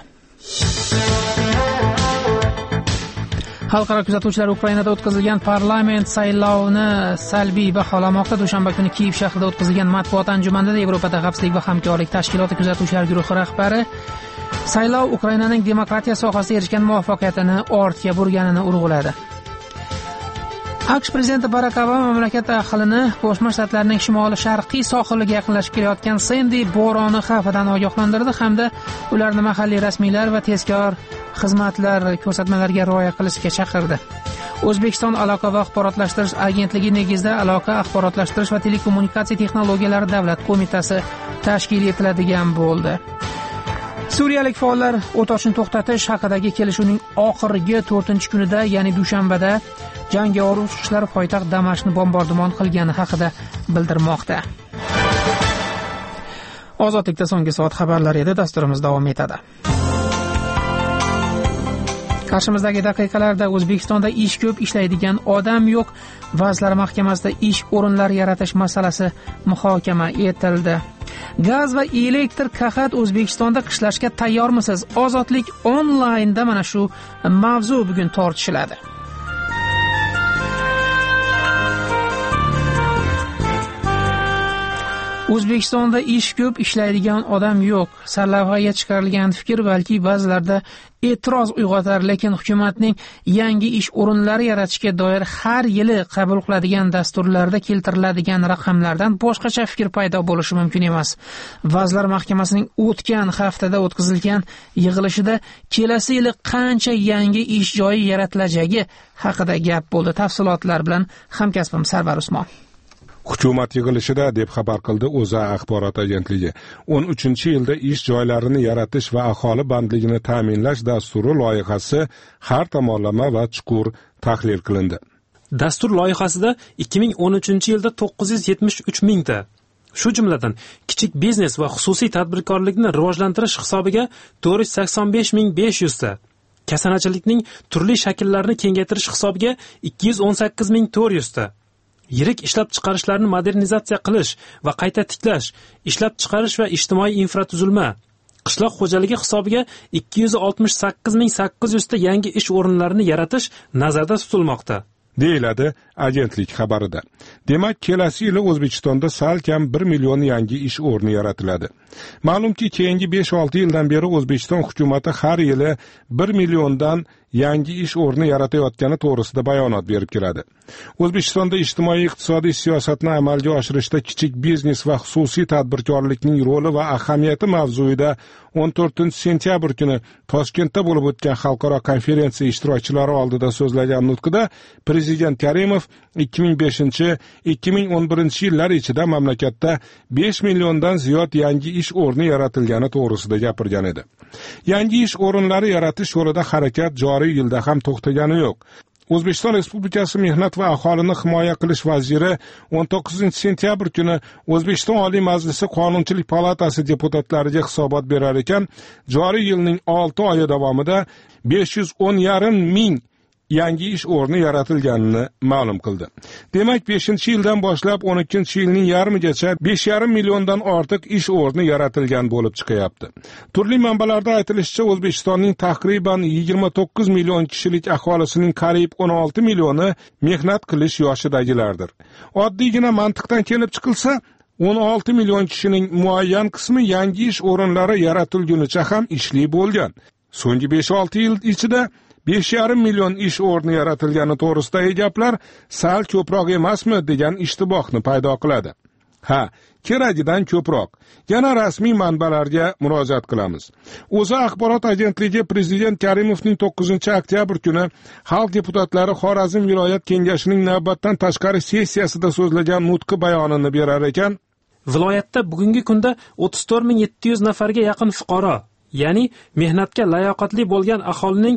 Xalqaro kuzatuvchilar Ukrainada o'tkazilgan parlament saylovini salbiy baholamoqda. Dushanba kuni Kiyev shahrida o'tkazilgan matbuot anjumanida Yevropada xavfsizlik va hamkorlik tashkiloti kuzatuvchilar guruhi rahbari saylov Ukrainaning demokratiya sohasida erishgan muvaffaqiyatini ortga burganini urg'uladi. AQSh prezidenti Barak Obama mamlakat aholini Qo'shma Shtatlarning shimoli-sharqiy sohiliga yaqinlashib kelayotgan Sandy bo'roni xavfidan ogohlantirdi hamda ularni mahalliy rasmiylar va tezkor xizmatlar ko'rsatmalariga rioya qilishga chaqirdi. O'zbekiston aloqa va axborotlashtirish agentligi negizida aloqa, axborotlashtirish va telekommunikatsiya texnologiyalari davlat qo'mitasi tashkil etiladigan bo'ldi. Suriyalik faollar o't ochishni to'xtatish haqidagi kelishuvning oxirgi 4-kunida, ya'ni dushanbada jangovar urushchilar poytaxt Damashqni bombardimon qilgani haqida bildirmoqda. Ozodlikda so'nggi soat xabarlari edi. Dasturimiz davom etadi. Qarshimizdagi daqiqalarda O'zbekistonda ish ko'p, ishlaydigan odam yo'q. Vazirlar Mahkamasida ish o'rinlari yaratish masalasi muhokama etildi. Gaz va elektr qahat O'zbekistonda qishlashga tayyormisiz? Ozodlik onlaynda mana shu mavzu bugun tortishiladi. O'zbekistonda ish ko'p, ishlaydigan odam yo'q. Sarlavhaga chiqarilgan fikr balki ba'zilarda e'tiroz uyg'otar, lekin hukumatning yangi ish o'rinlari yaratishga doir har yili qabul qiladigan dasturlarda keltiriladigan raqamlardan boshqacha fikr paydo bo'lishi mumkin emas. Vazirlar Mahkamasining o'tgan haftada o'tkazilgan yig'ilishida kelasi yili qancha yangi ish joyi yaratilajagi haqida gap bo'ldi. Tafsilotlar bilan hamkasbim Sarvar Usmon. Hukumat yig'ilishida deb xabar qildi O'zA axborot agentligi. 13-yilda ish joylarini yaratish va aholi bandligini ta'minlash dasturi loyihasi har tomonlama va chuqur tahlil qilindi. Dastur loyihasida 2013-yilda 973 mingta, shu jumladan kichik biznes va xususiy tadbirkorlikni rivojlantirish hisobiga 485.500 ta, kasanachilikning turli shakllarini kengaytirish hisobiga 218.400 ta, yirik ishlab chiqarishlarni modernizatsiya qilish va qayta tiklash, ishlab chiqarish va ijtimoiy infratuzilma, qishloq xo'jaligi hisobiga 268.800 ta yangi ish o'rinlarini yaratish nazarda tutilmoqda, deyiladi agentlik xabarida. Demak, kelasi yili O'zbekistonda salkam 1 million yangi ish o'rni yaratiladi. Ma'lumki, keyingi 5-6 yildan beri O'zbekiston hukumatı har yili 1 milliondan yangi ish o'rni yaratayotgani to'g'risida bayonot berib keladi. O'zbekistonda ijtimoiy iqtisodiy siyosatni amalga oshirishda kichik biznes va xususiy tadbirkorlikning roli va ahamiyati mavzuida 14-sentyabr kuni Toshkentda bo'lib o'tgan xalqaro konferensiya ishtirokchilari oldida so'zlagan nutqida Prezident Karimov 2005-2011 yillar ichida mamlakatda 5 milliondan ziyod yangi ish o'rni yaratilgani to'g'risida gapirgan edi. Yangi ish o'rinlari yaratish yo'lida harakat joriy yilda ham to'xtagani yo'q. O'zbekiston Respublikasi Mehnat va aholini himoya qilish vaziri 19-sentyabr kuni O'zbekiston Oliy Majlisi Qonunchilik palatasi deputatlariga hisobot berar ekan, joriy yilning 6 oyi davomida 510,5 ming yangi ish o'rni yaratilganini ma'lum qildi. Demak, 5-yildan boshlab 12-yilning yarmigacha 5,5 milliondan ortiq ish o'rni yaratilgan bo'lib chiqyapti. Turli manbalarda aytilishicha, O'zbekistonning taxriban 29 million kishilik aholisining qariyb 16 millioni mehnat qilish yoshidagilardir. Oddiygina mantiqdan kelib chiqilsa, 16 million kishining muayyan qismi yangi ish o'rinlari yaratilgunicha ham ishli bo'lgan. So'nggi 5-6 yil ichida 5,5 million ish o'rni yaratilgani to'g'risidagi gaplar sal ko'proq emasmi degan ishtibohni paydo qiladi. Ha, keragidan ko'proq. Yana rasmiy manbalarga murojaat qilamiz. O'zA axborot agentligi Prezident Karimovning 9-oktyabr kuni xalq deputatlari Xorazm viloyat kengashining navbatdan tashqari sessiyasida so'zlagan nutqi bayonini berar ekan, viloyatda bugungi kunda 34,700 nafarga yaqin fuqaro, ya'ni mehnatga layoqatli bo'lgan aholining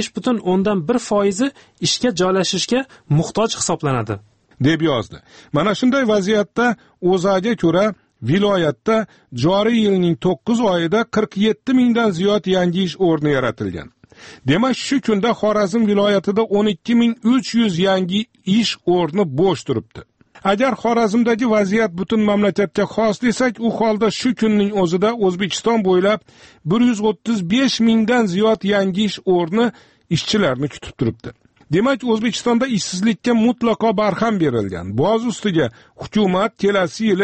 5,1% ishga joylashishga muhtoj hisoblanadi, deb yozdi. Mana shunday vaziyatda O'zAga ko'ra viloyatda joriy yilning 9 oyida 47 mingdan ziyod yangi ish o'rni yaratilgan. Demak, shu kunda Xorazm viloyatida 12,300 yangi ish o'rni bo'sh turibdi. Agar Xorazmdagi vaziyat butun mamlakatga xos desak, u holda shu kunning o'zida O'zbekiston bo'ylab 135 mingdan ziyod yangi ish o'rni ishchilarni kutib turibdi. Demak, O'zbekistonda ishsizlikka mutlaqo barham berilgan. Boz ustiga hukumat kelasi yili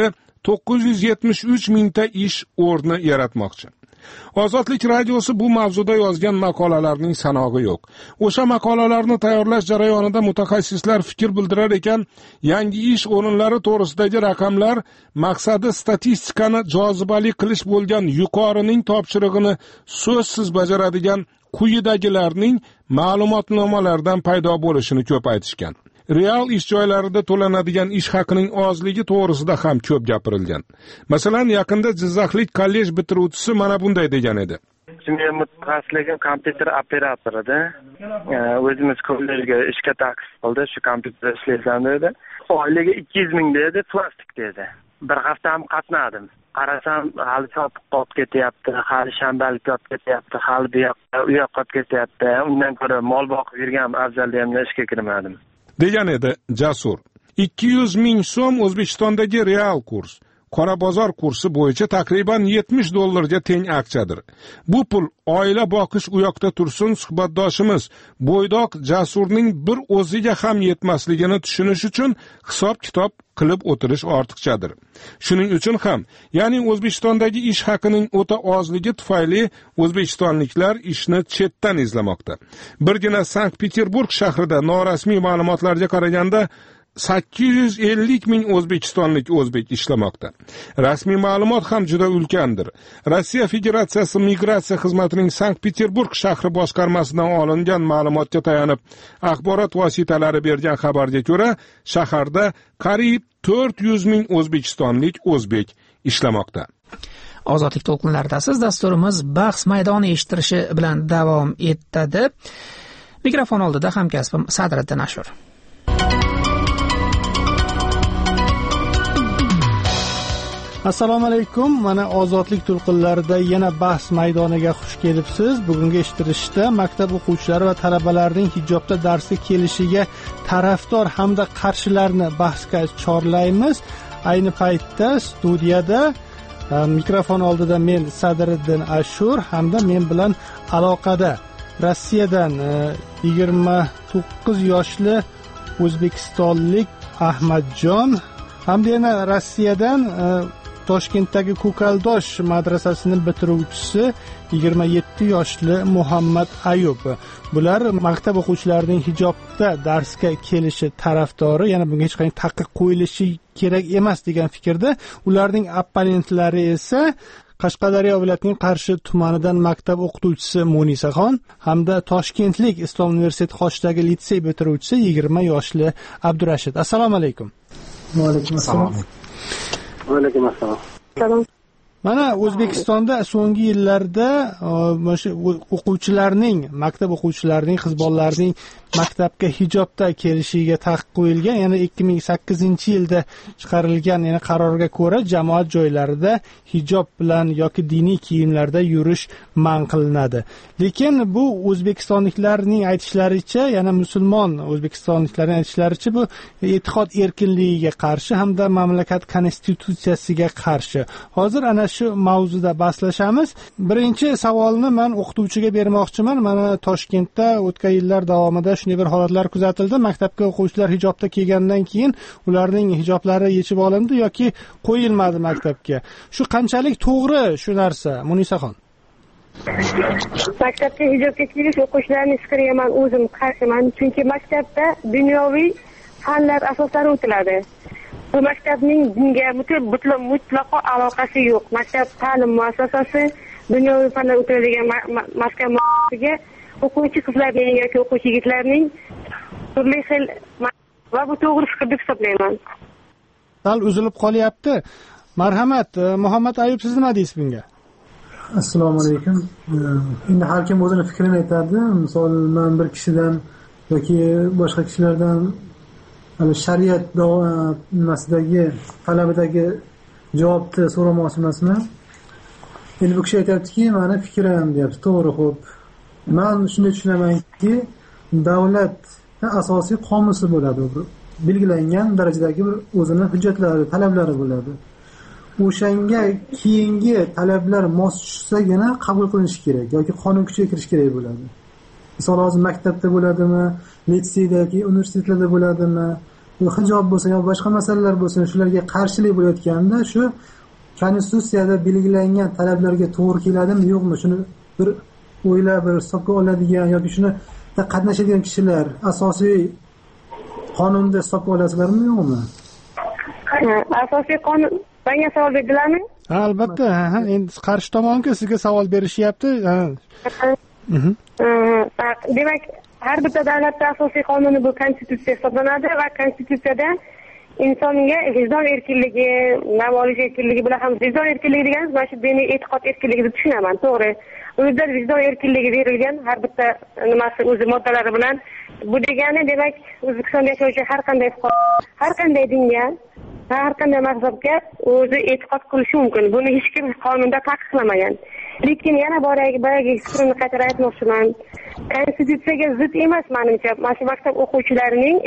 973 mingta ish o'rni yaratmoqchi. Ozodlik radiosi bu mavzuda yozgan maqolalarning sanog'i yo'q. O'sha maqolalarni tayyorlash jarayonida mutaxassislar fikr bildirar ekan, yangi ish o'rinlari to'g'risidagi raqamlar maqsadi statistikani jozibali qilish bo'lgan yuqorining topshirig'ini so'zsiz bajaradigan quyidagilarning ma'lumotnomalardan paydo bo'lishini ko'p aytishgan. Real ish joylarida to'lanadigan ish haqining ozligi to'g'risida ham ko'p gapirilgan. Masalan, yaqinda Jizzaxlik kollej bitiruvchisi mana bunday degan edi. Men mutaxassisligim kompyuter operatori edi. O'zimiz kollejga ishga taklif qildi, shu kompyuterda ishlaysan dedi. Oyligi 200 ming dedi, plastik dedi. Bir hafta ham qatnadim. Qarasam, hali chopiq qolib ketyapti, hali shanbalik qolib ketyapti, hali bu yoqqa qolib ketyapti. Undan ko'ra mol boqib yurgan afzal deb ishga kirmadim, degan edi Jasur. 200 ming so'm O'zbekistondagi real kurs, qora bozor kursi bo'yicha takriban $70 teng aksiyadir. Bu pul oila boqish u yoqda tursin, suhbatdoshimiz bo'ydoq Jasurning bir o'ziga ham yetmasligini tushunish uchun hisob-kitob qilib o'tirish ortiqchadir. Shuning uchun ham, ya'ni O'zbekistondagi ish haqining o'ta ozligi tufayli o'zbekistonliklar ishni chetdan izlamoqda. Birgina Sankt-Peterburg shahrida norasmiy ma'lumotlarga qaraganda 850 ming o'zbekistonlik o'zbek ishlamoqda. Rasmiy ma'lumot ham juda ulkandir. Rossiya Federatsiyasi migratsiya xizmatining Sankt-Peterburg shahri boshqarmasidan olingan ma'lumotga tayanib, axborot vositalari bergan xabarga ko'ra, shaharda qariyb 400 ming o'zbekistonlik o'zbek ishlamoqda. Ozodlik to'lqinlaridasiz. Dasturimiz bahs maydoni eshittirishi bilan davom etadi. Mikrofon oldida hamkasbim Sadriddin Ashur. Assalomu alaykum. Mana Ozodlik to'lqinlarida yana bahs maydoniga xush kelibsiz. Bugungi eshittirishda maktab o'quvchilari va talabalarining hijobda darsga kelishiga tarafdor hamda qarshilarni bahsga chorlaymiz. Ayni paytda studiyada mikrofon oldida men Sadriddin Ashur hamda men bilan aloqada Rossiyadan 29 yoshli o'zbekistonlik Ahmadjon hamda yana Rossiyadan Toshkentdagi Ko'kaldosh madrasasini bitiruvchisi 27 yoshli Muhammad Ayub. Bular maktab o'quvchilarining hijobda darsga kelishi tarafdori, yana bunga hech qanday taqiq qo'yilishi kerak emas degan fikrda. Ularning opponentlari esa Qashqadaryo viloyatining Qarshi tumanidan maktab o'qituvchisi Munisaxon hamda Toshkentlik Islom universiteti qoshidagi litsey bitiruvchisi 20 yoshli Abdurashid. Assalomu alaykum. Va alaykum assalom. Va alaykum assalom. Mana O'zbekistonda so'nggi yillarda mana shu o'quvchilarning, maktab o'quvchilarining, qiz bolalarning maktabga hijobda kelishiga taqiq qo'yilgan. Yana 2008-yilda chiqarilgan qarorga ko'ra jamoat joylarida hijob bilan yoki diniy kiyimlarda yurish man qilinadi. Lekin bu o'zbekistonliklarning aytishlaricha, yana musulmon o'zbekistonliklarning aytishlaricha bu e'tiqod erkinligiga qarshi hamda mamlakat konstitutsiyasiga qarshi. Hozir ana shu mavzuda bahslashamiz. Birinchi savolni men o'qituvchiga bermoqchiman. Mana Toshkentda o'tgan yillar davomida shunday bir holatlar kuzatildi. Maktabga o'quvchilar hijobda kelgandan keyin ularning hijoblari yechib olindi yoki qo'yilmadi maktabga. Shu qanchalik to'g'ri shu narsa, Munisaxon? Maktabga hijobga kelish o'quvchilarning fikriga men o'zim qarshiman, chunki maktabda dunyoviy fanlar asoslari o'tiladi. Bu maktabning dinga mutlaqo aloqasi yo'q. Maktab ta'lim muassasasi dunyoviy fanlar o'tiladigan maktabga o'quvchi qizlarning yoki o'quvchi yigitlarning turli xil va bu to'g'ri fikr deb hisoblayman. Sal uzilib qolyapti. Marhamat, Muhammad Ayub, siz nima deysiz bunga? Assalomu alaykum. Endi har kim o'zini fikrini aytadi. Misol, men bir kishidan yoki boshqa kishilardan shariat nimasidagi talabidagi javobni so'ramoqchi emasman. Endi bu kishi aytayaptiki, meni fikrim deyapti. To'g'ri, xo'p. Men shunday tushunamanki, davlat asosiy qomusi bo'ladi. Belgilangan darajadagi bir o'zini hujjatlari, talablari bo'ladi. O'shanga keyingi talablar mos tushsagina qabul qilinishi kerak yoki qonun kuchiga kirish kerak bo'ladi. Misol hozir maktabda bo'ladimi, litseyda, universitetlarda bo'ladimi, hijob bo'lsa yoki boshqa masalalar bo'lsa, shularga qarshilik bo'layotganda shu konstitutsiyada belgilangan talablarga to'g'ri keladimi, yo'qmi? Shuni bir o'ylab, bir hisobga oladigan yoki shuni qatnashadigan kishilar asosiy qonunda hisobga olasizlarmi, yo'qmi? Asosiy qonun menga savol berdilarmi? Albatta, endi qarshi tomonga sizga savol berishyapti. Demak, har bir davlatda asosiy qonuni bu konstitutsiya hisoblanadi va konstitutsiyada insonga vijdon erkinligi, navolish erkinligi bilan ham vijdon erkinligi deganimiz mana shu diniy e'tiqod erkinligi deb tushunaman, to'g'ri. Unda vijdon erkinligi berilgan har bitta nimasi o'zi moddalari bilan. Bu degani demak, O'zbekistonda yashovchi har qanday fuqaro, har qanday dinga, har qanday mazhabga o'zi e'tiqod qilishi mumkin. Buni hech kim qonunda taqiqlamagan. Lekin yana boyagi fikrimni qaytarib aytmoqchiman. Konstitutsiyaga zid emas menimcha. Mana shu maktab o'quvchilarining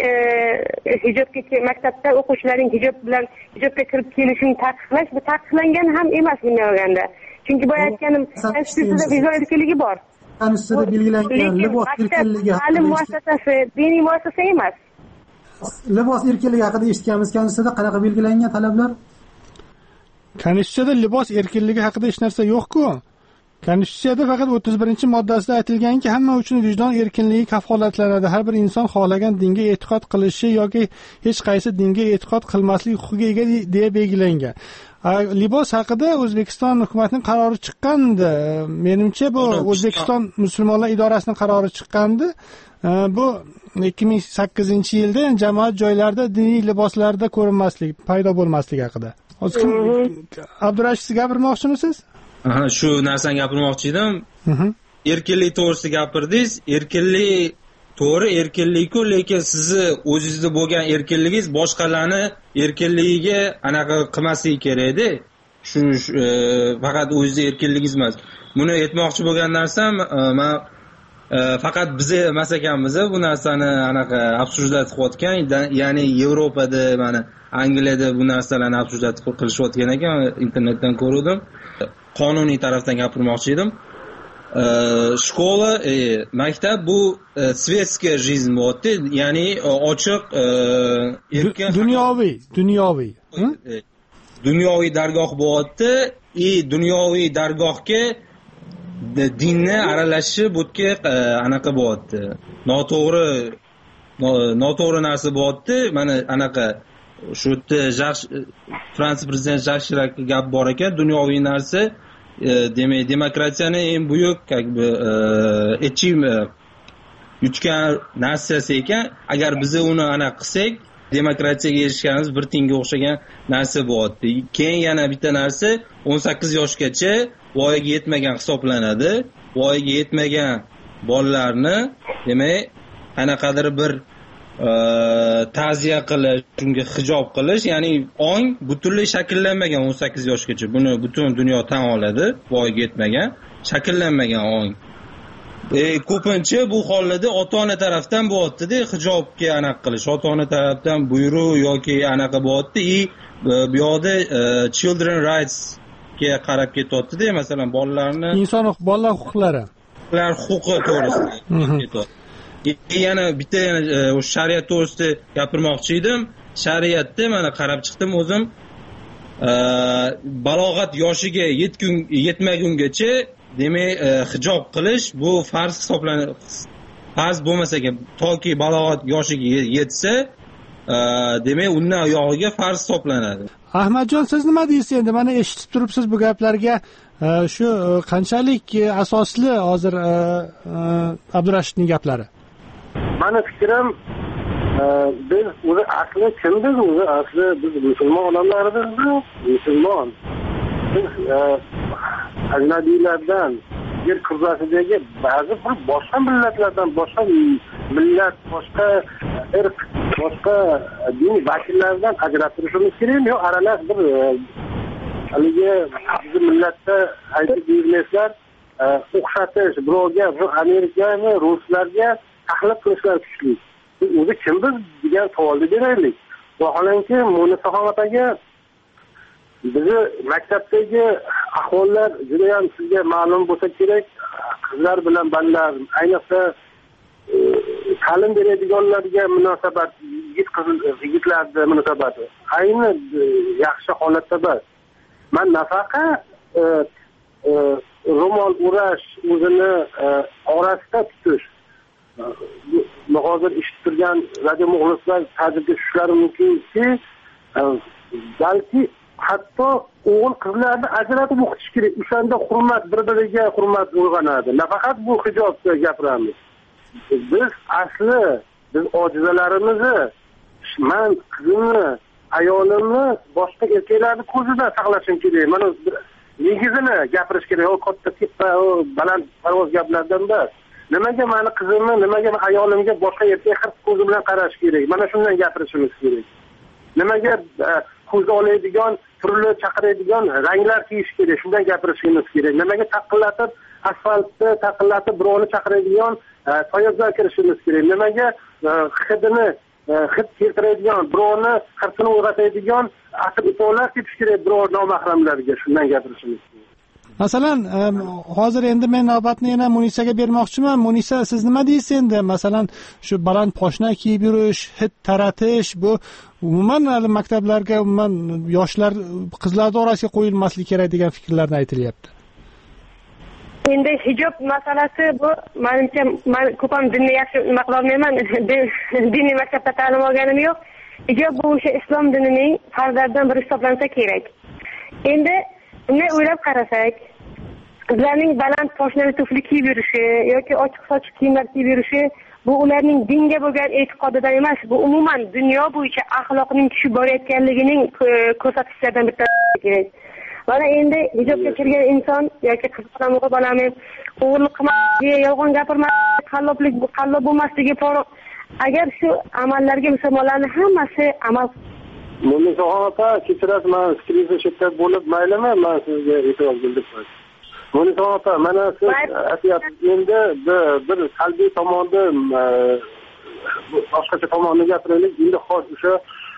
maktabda o'quvchilarning hijobga kirib kelishini taqiqlash, bu taqiqlangan ham emas bunday olganda. Chunki boya aytganim, konstitutsiyada vijdon erkinligi bor. Konstitutsiyada belgilangan libos erkinligi ta'lim muassasasi diniy muassasa emas. Libos erkinligi haqida eshitganmiz. Konstitutsiyada qanaqa belgilangan talablar? Konstitutsiyada libos erkinligi haqida hech narsa yo'q-ku. Konstitutsiyada faqat 31-moddasida aytilganki, hamma uchun vijdon erkinligi kafolatlanadi. Har bir inson xohlagan dinga e'tiqod qilishi yoki hech qaysi dinga e'tiqod qilmaslik huquqiga ega deya belgilangan. Libos haqida O'zbekiston hukumatining qarori chiqqandi. Menimcha bu O'zbekiston musulmonlar idorasining qarori chiqqandi. Bu 2008-yilda jamoat joylarida diniy liboslarda ko'rinmaslik, paydo bo'lmaslik haqida. Hozir Abdurashid, siz gapirmoqchimisiz? Shu narsani gapirmoqchi edim. Erkinlik to'g'risida gapirdingiz. Erkinlik to'g'ri, erkinlik-ku, lekin sizni o'zingizda bo'lgan erkinligingiz boshqalarni erkinligiga anaqa qilmasligi kerak-da. Shu faqat o'zingizda erkinligingiz emas. Buni aytmoqchi bo'lgan narsam, men faqat biz emas ekanmiz bu narsani anaqa обсуждать qilayotgan, ya'ni Yevropada, mana Angliyada bu narsalarni обсуждать qilishayotgan ekan, internetdan ko'rdim. Qonuniy tarafdan gapirmoqchi edim. Shkola, maktab bu svetskiy жизнь bo'lyapti, ya'ni ochiq erkin dunyoviy dargoh bo'lyapti. Dunyoviy dargohga dinni aralashishi butga anaqa bo'lyapti. Noto'g'ri narsa bo'lyapti. Mana anaqa shu yerda Fransiya prezidenti Jacques Chirac gap bor ekan, dunyoviy narsa demak demokratiyani eng buyuk yutgan narsasi ekan. Agar biz uni anaqa qilsak, demokratiyaga erishganimiz bir tiyinga o'xshagan narsa bo'lyapti. Keyin yana bitta narsa 18 yoshgacha voyaga yetmagan hisoblanadi. Voyaga yetmagan bolalarni demak qanaqadir bir ta'ziya qilish, unga hijob qilish, ya'ni ong butunlay shakllanmagan 18 yoshgacha. Buni butun dunyo tan oladi, voyaga yetmagan, shakllanmagan ong. Ko'pincha bu hollarda ota-ona tarafdan bo'lyapti-da, hijobga anaqa qilish, ota-ona tarafdan buyruq yoki anaqa bo'lyapti. Bu yoqda children rights ga qarab ketyapti-da, masalan, bolalar huquqlari. Ular huquqi to'g'risida. Yana bitta o'sha shariat to'g'risida gapirmoqchi edim. Shariatda mana qarab chiqdim o'zim. Balog'at yoshiga yetmagungacha demak hijob qilish bu farz hisoblanadi. Farz bo'lmasa ham toki balog'at yoshiga yetsa, demak undan oyog'iga farz hisoblanadi. Ahmadjon, siz nima deysiz endi? Mana eshitib turibsiz bu gaplarga. Shu qanchalik asosli hozir Abdurashidning gaplari? Mani fikrim, biz o'zi asli kimmiz? O'zi asli biz musulmon odamlarmizmi? Musulmon. Biz ajnabiylardan, yer kurrasidagi ba'zi bir boshqa millatlardan, boshqa millat, boshqa irq, boshqa din vakillaridan ajratilishimiz kerak, yo aralash bir haligi bizim millatda aytib yurmaslar, o'xshatish, birovga, Amerikani, ruslarga taqlid qilishlar kuchli. Biz o'zi kimmiz degan savolni beraylik. Vaholanki, Munisa Xonataga bizi maktabdagi ahvollar juda ham sizga ma'lum bo'lsa kerak. Qizlar bilan bolalar, ayniqsa ta'lim beradiganlarga munosabat, yigitlarga munosabati ayni yaxshi holatda emas. Men nafaqa ro'mol o'rash, o'zini orasida tutish. Hozir eshitib turgan radio muxlislar ta'jibga tushishlari mumkinki, balki hatto o'g'il qizlarni ajratib o'qitish kerak. O'shanda hurmat, bir-biriga hurmat uyg'onadi. Nafaqat bu hijobda gapiramiz. Biz asli, biz ojizalarimizni, men qizimni, ayolimni boshqa erkaklarning ko'zidan saqlashim kerak. Mana negizini gapirish kerak. O katta katta baland parvoz gaplardan emas. Nimaga meni qizimni, nimaga ayolimga boshqa erkak ko'zi bilan qarash kerak? Mana shundan gapirishimiz kerak. Nimaga ko'zni oladigan, turli chaqiradigan ranglar kiyish kerak? Shundan gapirishimiz kerak. Nimaga taqillatib, asfaltda taqillatib birovni chaqiradigan soyozlar kirishimiz kerak? Nimaga hidini hid keltiradigan, birovni xirtini uyg'otadigan asl itolar tepish kerak birov nomahramlarga? Shundan gapirishimiz kerak. Masalan, hozir endi men navbatni yana Munisaga bermoqchiman. Munisa, siz nima deysiz endi? Masalan, shu baland poshna kiyib yurish, hid taratish, bu umuman maktablarga, umuman yoshlar, qizlar orasiga qo'yilmasligi kerak degan fikrlarni aytilyapti. Endi hijob masalasi bu, menimcha, men ko'p ham dinni yaxshi nima qila olmayman. Diniy maktabda ta'lim olganim yo'q. Hijob bu o'sha islom dinining farzlaridan biri hisoblansa kerak. Endi bunday o'ylab qarasak, qizlarning baland poshnali tufli kiyib yurishi yoki ochiq sochiq kiyimlar kiyib yurishi bu ularning dinga bo'lgan e'tiqodidan emas, bu umuman dunyo bo'yicha axloqning tushib borayotganligining ko'rsatkichlaridan bittasi kerak. Mana endi hijobga kirgan inson yoki qiz bilan o'qib olami, o'g'irlik qilmasligi, yolg'on gapirmasligi, qallob bo'lmasligi, agar shu amallarga musulmonlarning hammasi amal Munisa Xonata, kechirasiz, men fikringizni chetdan bo'lib maylimi? Men sizga e'tiroz bildirib Munisa Xonata, mana siz aytyapsiz, endi bir salbiy tomonni, boshqacha tomonni gapiraylik. Endi xo'sh, o'sha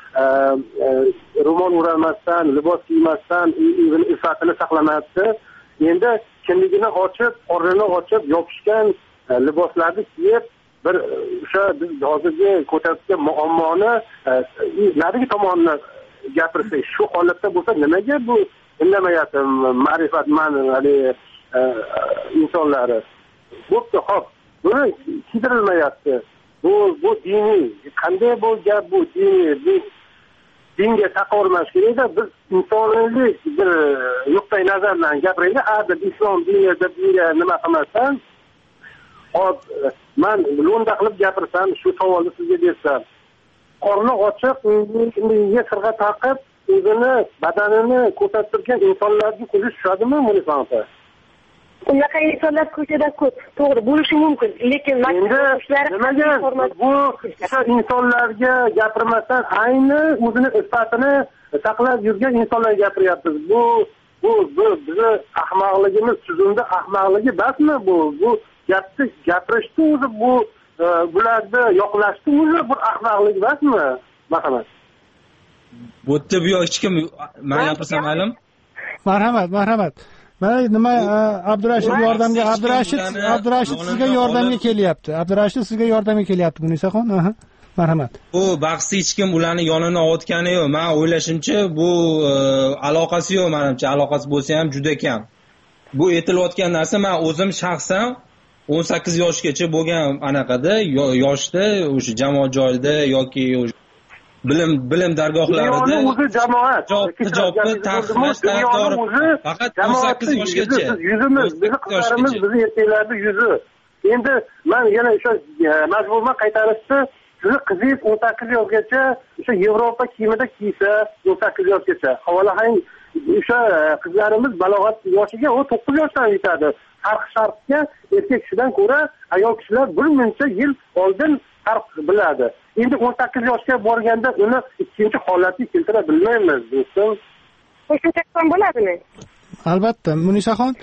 ro'mol o'ramasdan, libos kiymasdan o'zini iffatini saqlamayapti. Endi kimligini ochib, qornini ochib, yopishgan liboslarni kiyib, bir o'sha biz hozirgi ko'targan muammoni narigi tomonni gapirsak, shu holatda bo'lsa, nimaga bu indamayapti ma'rifatman hali insonlari? Bo'pti, xo'p, buni kiydirilmayapti. Bu diniy. Qanday bu gap, bu diniy? Bu dinga taqormash kerak-da. Biz insoniylik bir nuqtai nazardan gapiraylik. Deb islom dini deb nima qilmasdan, hop, men lo'nda qilib gapirsam, shu savolni sizga bersam, qorni ochiq, unga sirg'a taqib, o'zini badanini ko'rsattirgan insonlarga ko'zi tushadimi Munisa opa? Unaqa insonlar ko'chada ko'p, to'g'ri, bo'lishi mumkin, lekin nimaga bu insonlarga gapirmasdan ayni o'zini isfatini saqlab yurgan insonlarga gapiryapmiz. Bu bizni ahmoqligimiz, tuzumda ahmoqligi emasmi bu? Bu gapirishni o'zi bularni yoqlashni o'zi bir ahmoqlik emasmi? Marhamat. Bu yerda bu hech kim men gapirsam maylim? Marhamat. Mana nima Abdurashid yordamga Abdurashid sizga yordamga kelyapti. Abdurashid sizga yordamga kelyapti Munisaxon. Marhamat. Bu bahsda hech kim ularni yonini olotgani yo'q. Men o'ylashimcha bu aloqasi yo'q menimcha. Aloqasi bo'lsa ham juda kam. Bu aytilayotgan narsa men o'zim shaxsan 18 yoshgacha bo'lgan anaqada yoshda o'sha jamoat joyida yoki bilim dargohlarida o'zi jamoat hijobni taqiqlash tarafdori faqat 18 yoshgacha. Yuzimiz, bizni qizlarimiz, bizni erkaklarning yuzi. Endi men yana o'sha majburman qaytarishni, sizni qizingiz 18 yoshgacha o'sha Yevropa kiyimida kiysa 18 yoshgacha. Havolang o'sha qizlarimiz balog'at yoshiga 9 yoshdan yetadi. Sharqga erkak kishidan ko'ra ayol kishilar bir muncha yil oldin farq biladi. Endi 18 yoshga borganda uni ikkinchi holatga keltira bilmaymiz, do'stim. Shunday ham bo'ladimi? Albatta, Munisaxon.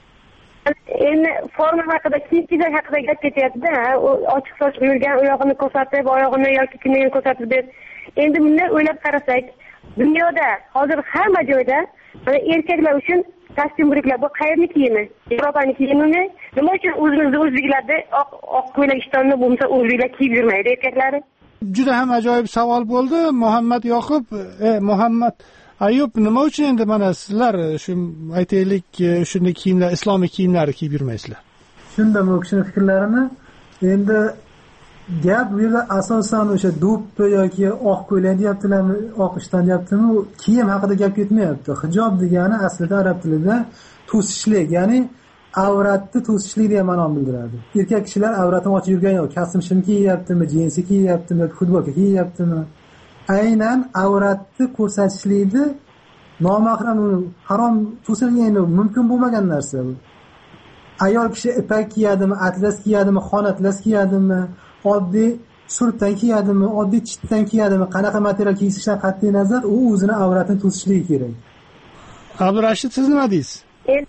Endi forma haqida, kiyim haqida gap ketyapti-da, ochiq soch yurgan oyog'ini ko'rsatib, oyog'ini yoki kimligini ko'rsatib deb. Endi bunday o'ylab qarasak, dunyoda hozir hamma joyda mana erkaklar uchun kostyum-buriklar bu qayerni kiyimi? Yevropani kiyimimi? Nima uchun o'zbeklarda oq ko'ylak ishtonni bo'lmasa o'zbeklar kiyib yurmaydi erkaklari? Juda ham ajoyib savol bo'ldi. Muhammad Ayub, nima uchun endi mana sizlar shu aytaylik shunday kiyimlar, islomiy kiyimlarni kiyib yurmaysizlar? Shunday u kishining fikrlarini. Endi gap bu yerda asosan o'sha do'ppi yoki oq ko'ylak deyaptilarmi, oq ishton deyaptimi, kiyim haqida gap ketmayapti. Hijob degani aslida arab tilida to'sishlik, ya'ni avratni to'sishlik degan ma'noni bildiradi. Erkak kishilar avratini ochib yurgani yo'q, kostyum shim kiyyaptimi, jinsi kiyyaptimi yoki futbolka kiyyaptimi? Aynan avratni ko'rsatishlikni nomahram, harom to'silgani mumkin bo'lmagan narsa bu. Ayol kishi ipak kiyadimi, atlas kiyadimi, xon atlas kiyadimi, oddiy surtdan kiyadimi, oddiy chitdan kiyadimi, qanaqa material kiyishidan qat'iy nazar u o'zini avratini to'sishligi kerak. Abdurashid, siz nima deysiz?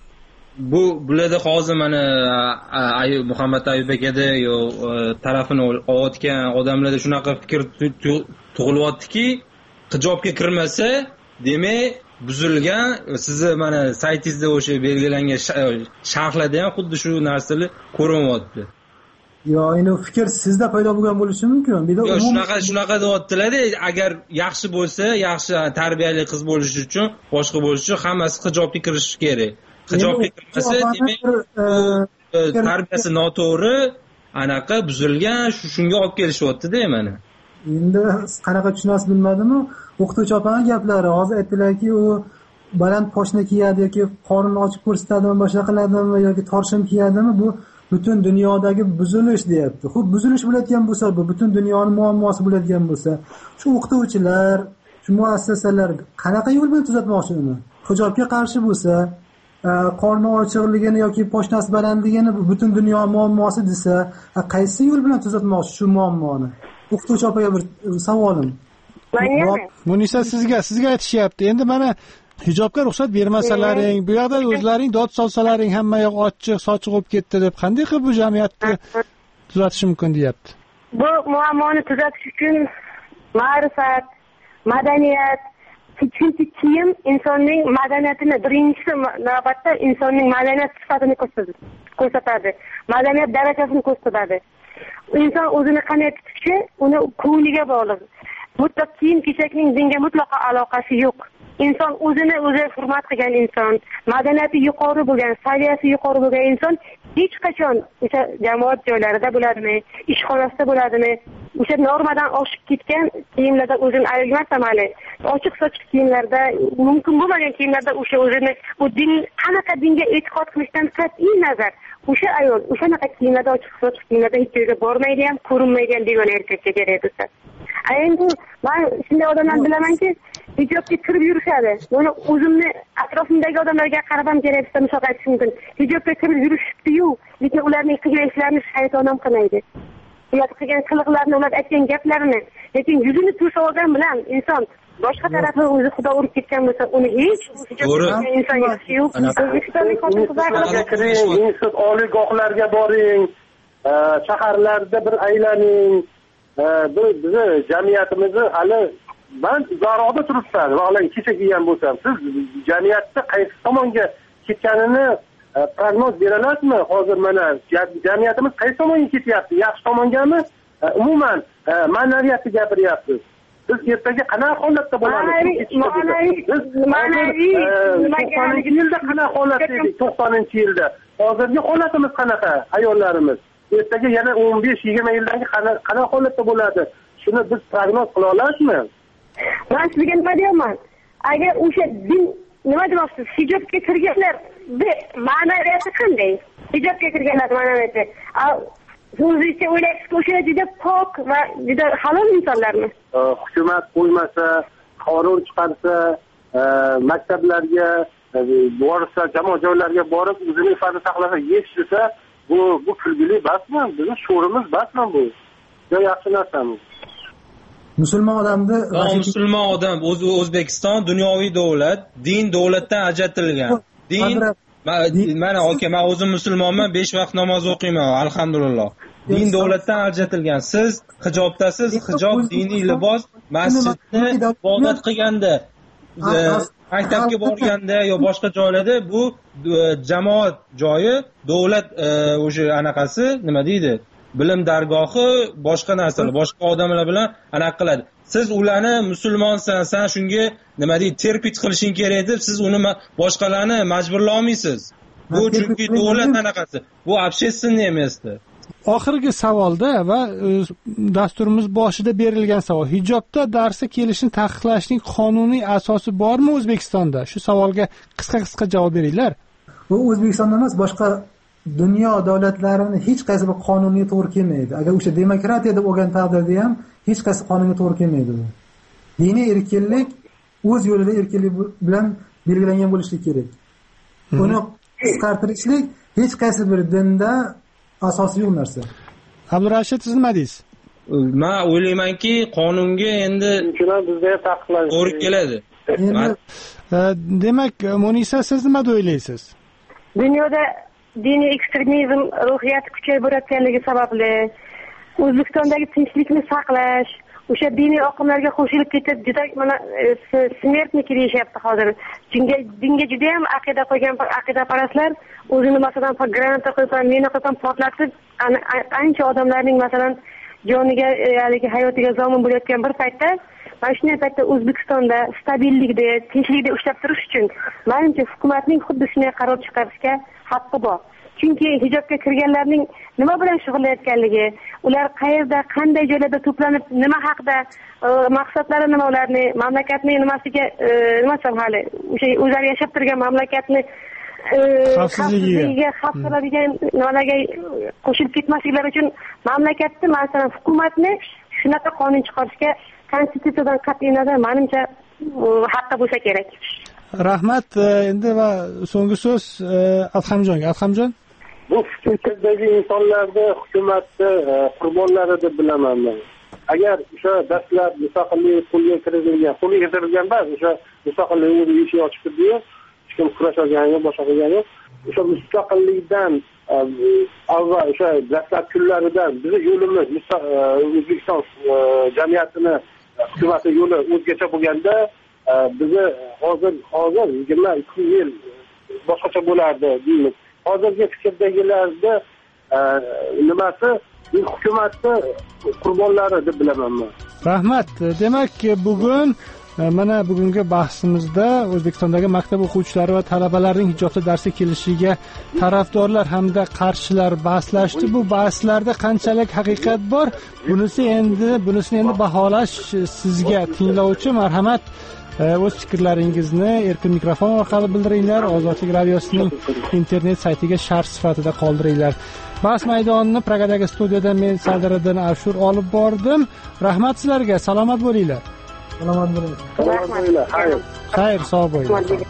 Bularda hozir mana Muhammad Ayub akada yo tarafini olayotgan odamlarda shunaqa fikr tug'ilyaptiki, hijobga kirmasa, demak buzilgan, sizni mana saytingizda o'sha belgilangan sharhlarda ham xuddi shu narsalar ko'rinyapti. Yo, endi fikr sizda paydo bo'lgan bo'lishi mumkin. Yo, shunaqa deyaptilar-da, agar yaxshi bo'lsa, yaxshi tarbiyali qiz bo'lishi uchun, boshqa bo'lishi uchun hammasi hijobga kirishi kerak. Hijobga kirmasa, demak tarbiyasi noto'g'ri, anaqa buzilgan, shunga olib kelishyapti-da mana. Endi qanaqa tushunasiz bilmadimmi? O'qituvchi opaning gaplari hozir aytdilarki, u baland poshna kiyadi yoki qornini ochib ko'rsatadimi, boshqa qiladimi yoki torshim kiyadimi, bu butun dunyodagi buzilish deyapti. Xo'p, buzilish bo'layotgan bo'lsa, bu butun dunyoning muammosi bo'layotgan bo'lsa, shu o'qituvchilar, shu muassasalar qanaqa yo'l bilan tuzatmoqchi uni? Hijobga qarshi bo'lsa, qorni ochiqligini yoki poshnasi balandligini butun dunyo muammosi desa, qaysi yo'l bilan tuzatmoqchi shu muammoni? O'qituvchi opaga bir savolim. Munisa, sizga aytishyapti. Endi mana hijobga ruxsat bermasalaring, bu yoqda o'zlaring dod solsalaring, hamma yoq ochiq, sochiq bo'lib ketdi deb qanday qilib bu jamiyatni tuzatish mumkin deyapti? Bu muammoni tuzatish uchun ma'rifat, madaniyat, chunki kiyim insonning madaniyatini, birinchi navbatda insonning madaniyat sifatini ko'rsatadi. Madaniyat darajasini ko'rsatadi. Inson o'zini qanday tutishi uni ko'ngliga bog'liq. Mutlaq kiyim-kechakning dinga mutlaqo aloqasi yo'q. Inson o'zini o'zi hurmat qilgan inson, madaniyati yuqori bo'lgan, saviyasi yuqori bo'lgan inson hech qachon o'sha jamoat joylarida bo'ladimi, ishxonasida bo'ladimi, o'sha normadan oshib ketgan kiyimlarda o'zini ayolmasa mayli, ochiq sochiq kiyimlarda, mumkin bo'lmagan kiyimlarda o'sha o'zini u din qanaqa dinga e'tiqod qilishdan qat'iy nazar o'sha ayol o'shanaqa kiyimlarda, ochiq sochiq kiyimlarda hech joyga bormaydi ham, ko'rinmaydi ham degan erkakka kerak bo'lsa. endi men shunday odamlarni bilamanki, hijobga kirib yurishadi. Buni o'zimni atrofimdagi odamlarga qarab ham kerak deb misol aytish mumkin. Hijobga kirib yurishibdi-yu, lekin ularning qilgan ishlarini shayton ham qilmaydi. Ular qilgan qiliqlarni, ular aytgan gaplarini, lekin yuzini to'sib olgan bilan inson boshqa tarafi o'zi xudo urib ketgan bo'lsa, uni hech inson yaxshi yo'q. O'zbekistonlik institut oliygohlarga boring, shaharlarda bir aylaning. Bizni jamiyatimizni hali ben uzoqroqda turibman. Vallahi kecha kelgan bo'lsam, siz jamiyatda qaysi tomonga ketganini prognoz bera olasizmi? Hozir mana jamiyatimiz qaysi tomonga ketyapti? Yaxshi tomongami? Umuman ma'naviyatni gapiryapsiz. Siz ertaga qanaqa holatda bo'lamiz? Ma'naviy 90-yilda qanaqa holatda edik? 90-yilda. Hozirgi holatimiz qanaqa ayollarimiz? Ertaga yana 15-20 yildan qanaqa holatda bo'ladi? Shuni biz prognoz qila olasizmi? Men sizga nima deyapman? Agar o'sha din nima demoqchisiz? Hijobga kirganlar ma'naviyati qanday? Hijobga kirganlar ma'naviyati. O'zingizcha o'ylaysiz, o'sha juda pok va juda halol insonlarmi? Hukumat qo'ymasa, qonun chiqarsa, maktablarga borsa, jamoat joylarga borib o'zining ifoda saqlasa, yechsa, bu kulgili basmi? Bizning sho'rimiz basmi bu? Juda yaxshi narsami? Musulmon odam O'zbekiston dunyoviy davlat, din davlatdan ajratilgan. Din mana men o'zim musulmonman, 5 vaqt namoz o'qiyman, alhamdulillah. Din davlatdan ajratilgan. Siz hijobdasiz, hijob diniy libos, masjidni ibodat qilganda, maktabga borganda yo boshqa joylarda bu jamoat joyi, davlat o'sha anaqasi nima deydi? Bilim dargohi, boshqa narsalar, boshqa odamlar bilan anaqa qiladi. Siz ularni musulmonsan, sen shunga nima deydi, terpit qilishing kerak deb siz uni boshqalarni majburlay olmaysiz. Bu chunki davlat anaqasi. Bu общественный emasdi. Oxirgi savolda va dasturimiz boshida berilgan savol. Hijobda darsga kelishni taqiqlashning qonuniy asosi bormi O'zbekistonda? Shu savolga qisqa javob beringlar. Bu O'zbekistonda emas, boshqa dunyo davlatlarini hech qaysi bir qonuniy to'g'ri kelmaydi. Agar o'sha demokratiya deb olgan taqdirda ham hech qaysi qonuniy to'g'ri kelmaydi bu. Diniy erkinlik o'z yo'lida erkinlik bilan belgilangan bo'lishi kerak. Uni qisqartirishlik hech qaysi bir dinda asosi yo'q narsa. Abdurashid, siz nima deysiz? Men o'ylaymanki, qonunga endi bizda taqiqlanish to'g'ri keladi. Demak, Munisa, siz nima o'ylaysiz? Dunyoda diniy ekstremizm ruhiyati kuchayib borayotganligi sababli O'zbekistondagi tinchlikni saqlash, o'sha diniy oqimlarga qo'shilib ketib, juda mana smertniki deyishyapti hozir. Chunki dinga juda ham aqida qo'ygan aqidaparastlar o'zini masalan granata qo'yib, mina qo'yib portlatib, ancha odamlarning masalan joniga, yoki hayotiga zomin bo'layotgan bir paytda, mana shunday paytda O'zbekistonda stabillikda, tinchlikda ushlab turish uchun menimcha hukumatning xuddi shunday qaror chiqarishga haqqi bor. Chunki hijobga kirganlarning nima bilan shug'ullanayotganligi, ular qayerda, qanday joylarda to'planib, nima haqida, maqsadlari nima ularning, mamlakatning nimasiga, nima desam hali, o'sha o'zlari yashab turgan mamlakatni xavfsizligiga xavf soladigan nimalarga qo'shilib ketmasliklari uchun mamlakatni, masalan, hukumatni shunaqa qonun chiqarishga konstitutsiyadan qat'iy nazar menimcha haqqi bo'lsa kerak. Rahmat. Endi va so'nggi so'z Adhamjon. Bu fikrdagi insonlarni hukumatni qurbonlari deb bilaman men. Agar o'sha dastlab mustaqillik qo'lga kiritilgan emas, o'sha mustaqillik o'zi eshik ochib turdi-yu, hech kim kurashgan yo'q, boshqa qilgan yo'q. O'sha mustaqillikdan avval o'sha dastlab kunlaridan bizni yo'limiz O'zbekiston jamiyatini hukumati yo'li o'zgacha bo'lganda bizni hozir 22 yil boshqacha bo'lardi deymiz. Hozirgi fikrdagilarda nimasi hukumatni qurbonlari deb bilaman men. Rahmat. Demak, bugungi bahsimizda O'zbekistondagi maktab o'quvchilari va talabalarining hijobda darsga kelishiga tarafdorlar hamda qarshilar bahslashdi. Bu bahslarda qanchalik haqiqat bor, bunisini endi baholash sizga, tinglovchi. Marhamat, o'z fikrlaringizni erkin mikrofon orqali bildiringlar. Ozodlik radiosining internet saytiga sharh sifatida qoldiringlar. Bahs maydonini Pragadagi studiyadan men Sadiriddin Ashur olib bordim. Rahmat sizlarga. Salomat bo'linglar. Salomat bo'ling. Xayr, sog' bo'ling.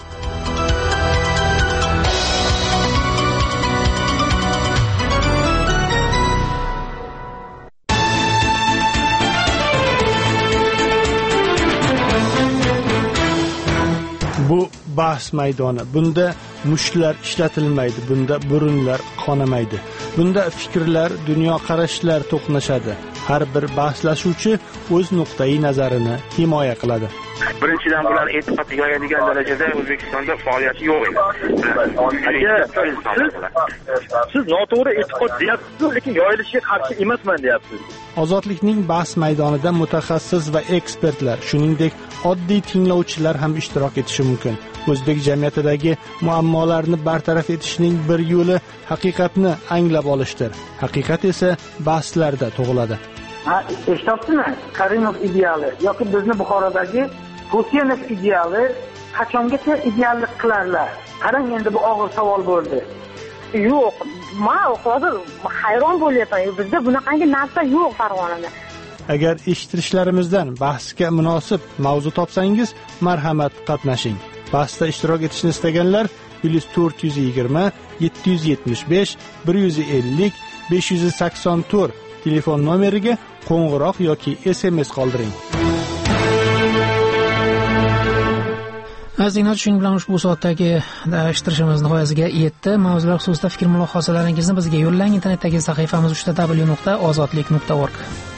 Bu bahs maydoni. Bunda mushlar ishlatilmaydi, bunda burunlar qonamaydi. Bunda fikrlar, dunyoqarashlar to'qnashadi. Har bir bahslashuvchi o'z nuqtai nazarini himoya qiladi. Birinchidan bular e'tiqod yoyadigan darajada O'zbekistonda faoliyati yo'q edi. Siz noto'g'ri e'tiqod deyapsiz, lekin yoyilishiga qarshi emasman deyapsiz. Ozodlikning bahs maydonida mutaxassis va ekspertlar, shuningdek oddiy tinglovchilar ham ishtirok etishi mumkin. O'zbek jamiyatidagi muammolarni bartaraf etishning bir yo'li haqiqatni anglab olishdir. Haqiqat esa bahslarda tug'iladi. Eshityapsizmi? Karimov ideali yoki bizni Buxorodagi Husaynov ideali qachongacha ideallik qilarlar? Qarang, endi bu og'ir savol bo'ldi. Yo'q, men hozir hayron bo'lyapman. Bizda bunaqangi narsa yo'q Farg'onada. Agar eshittirishlarimizdan bahsga munosib mavzu topsangiz, marhamat qatnashing. Bahsda ishtirok etishni istaganlar +420 775 150 584 telefon nomeriga qo'ng'iroq yoki SMS qoldiring. Azizlar, shuning bilan ushbu soatdagi dashtirishimiz nihoyasiga yetdi. Mavzular xususida fikr mulohazalaringizni bizga yo'llang. Internetdagi sahifamiz www.ozodlik.org.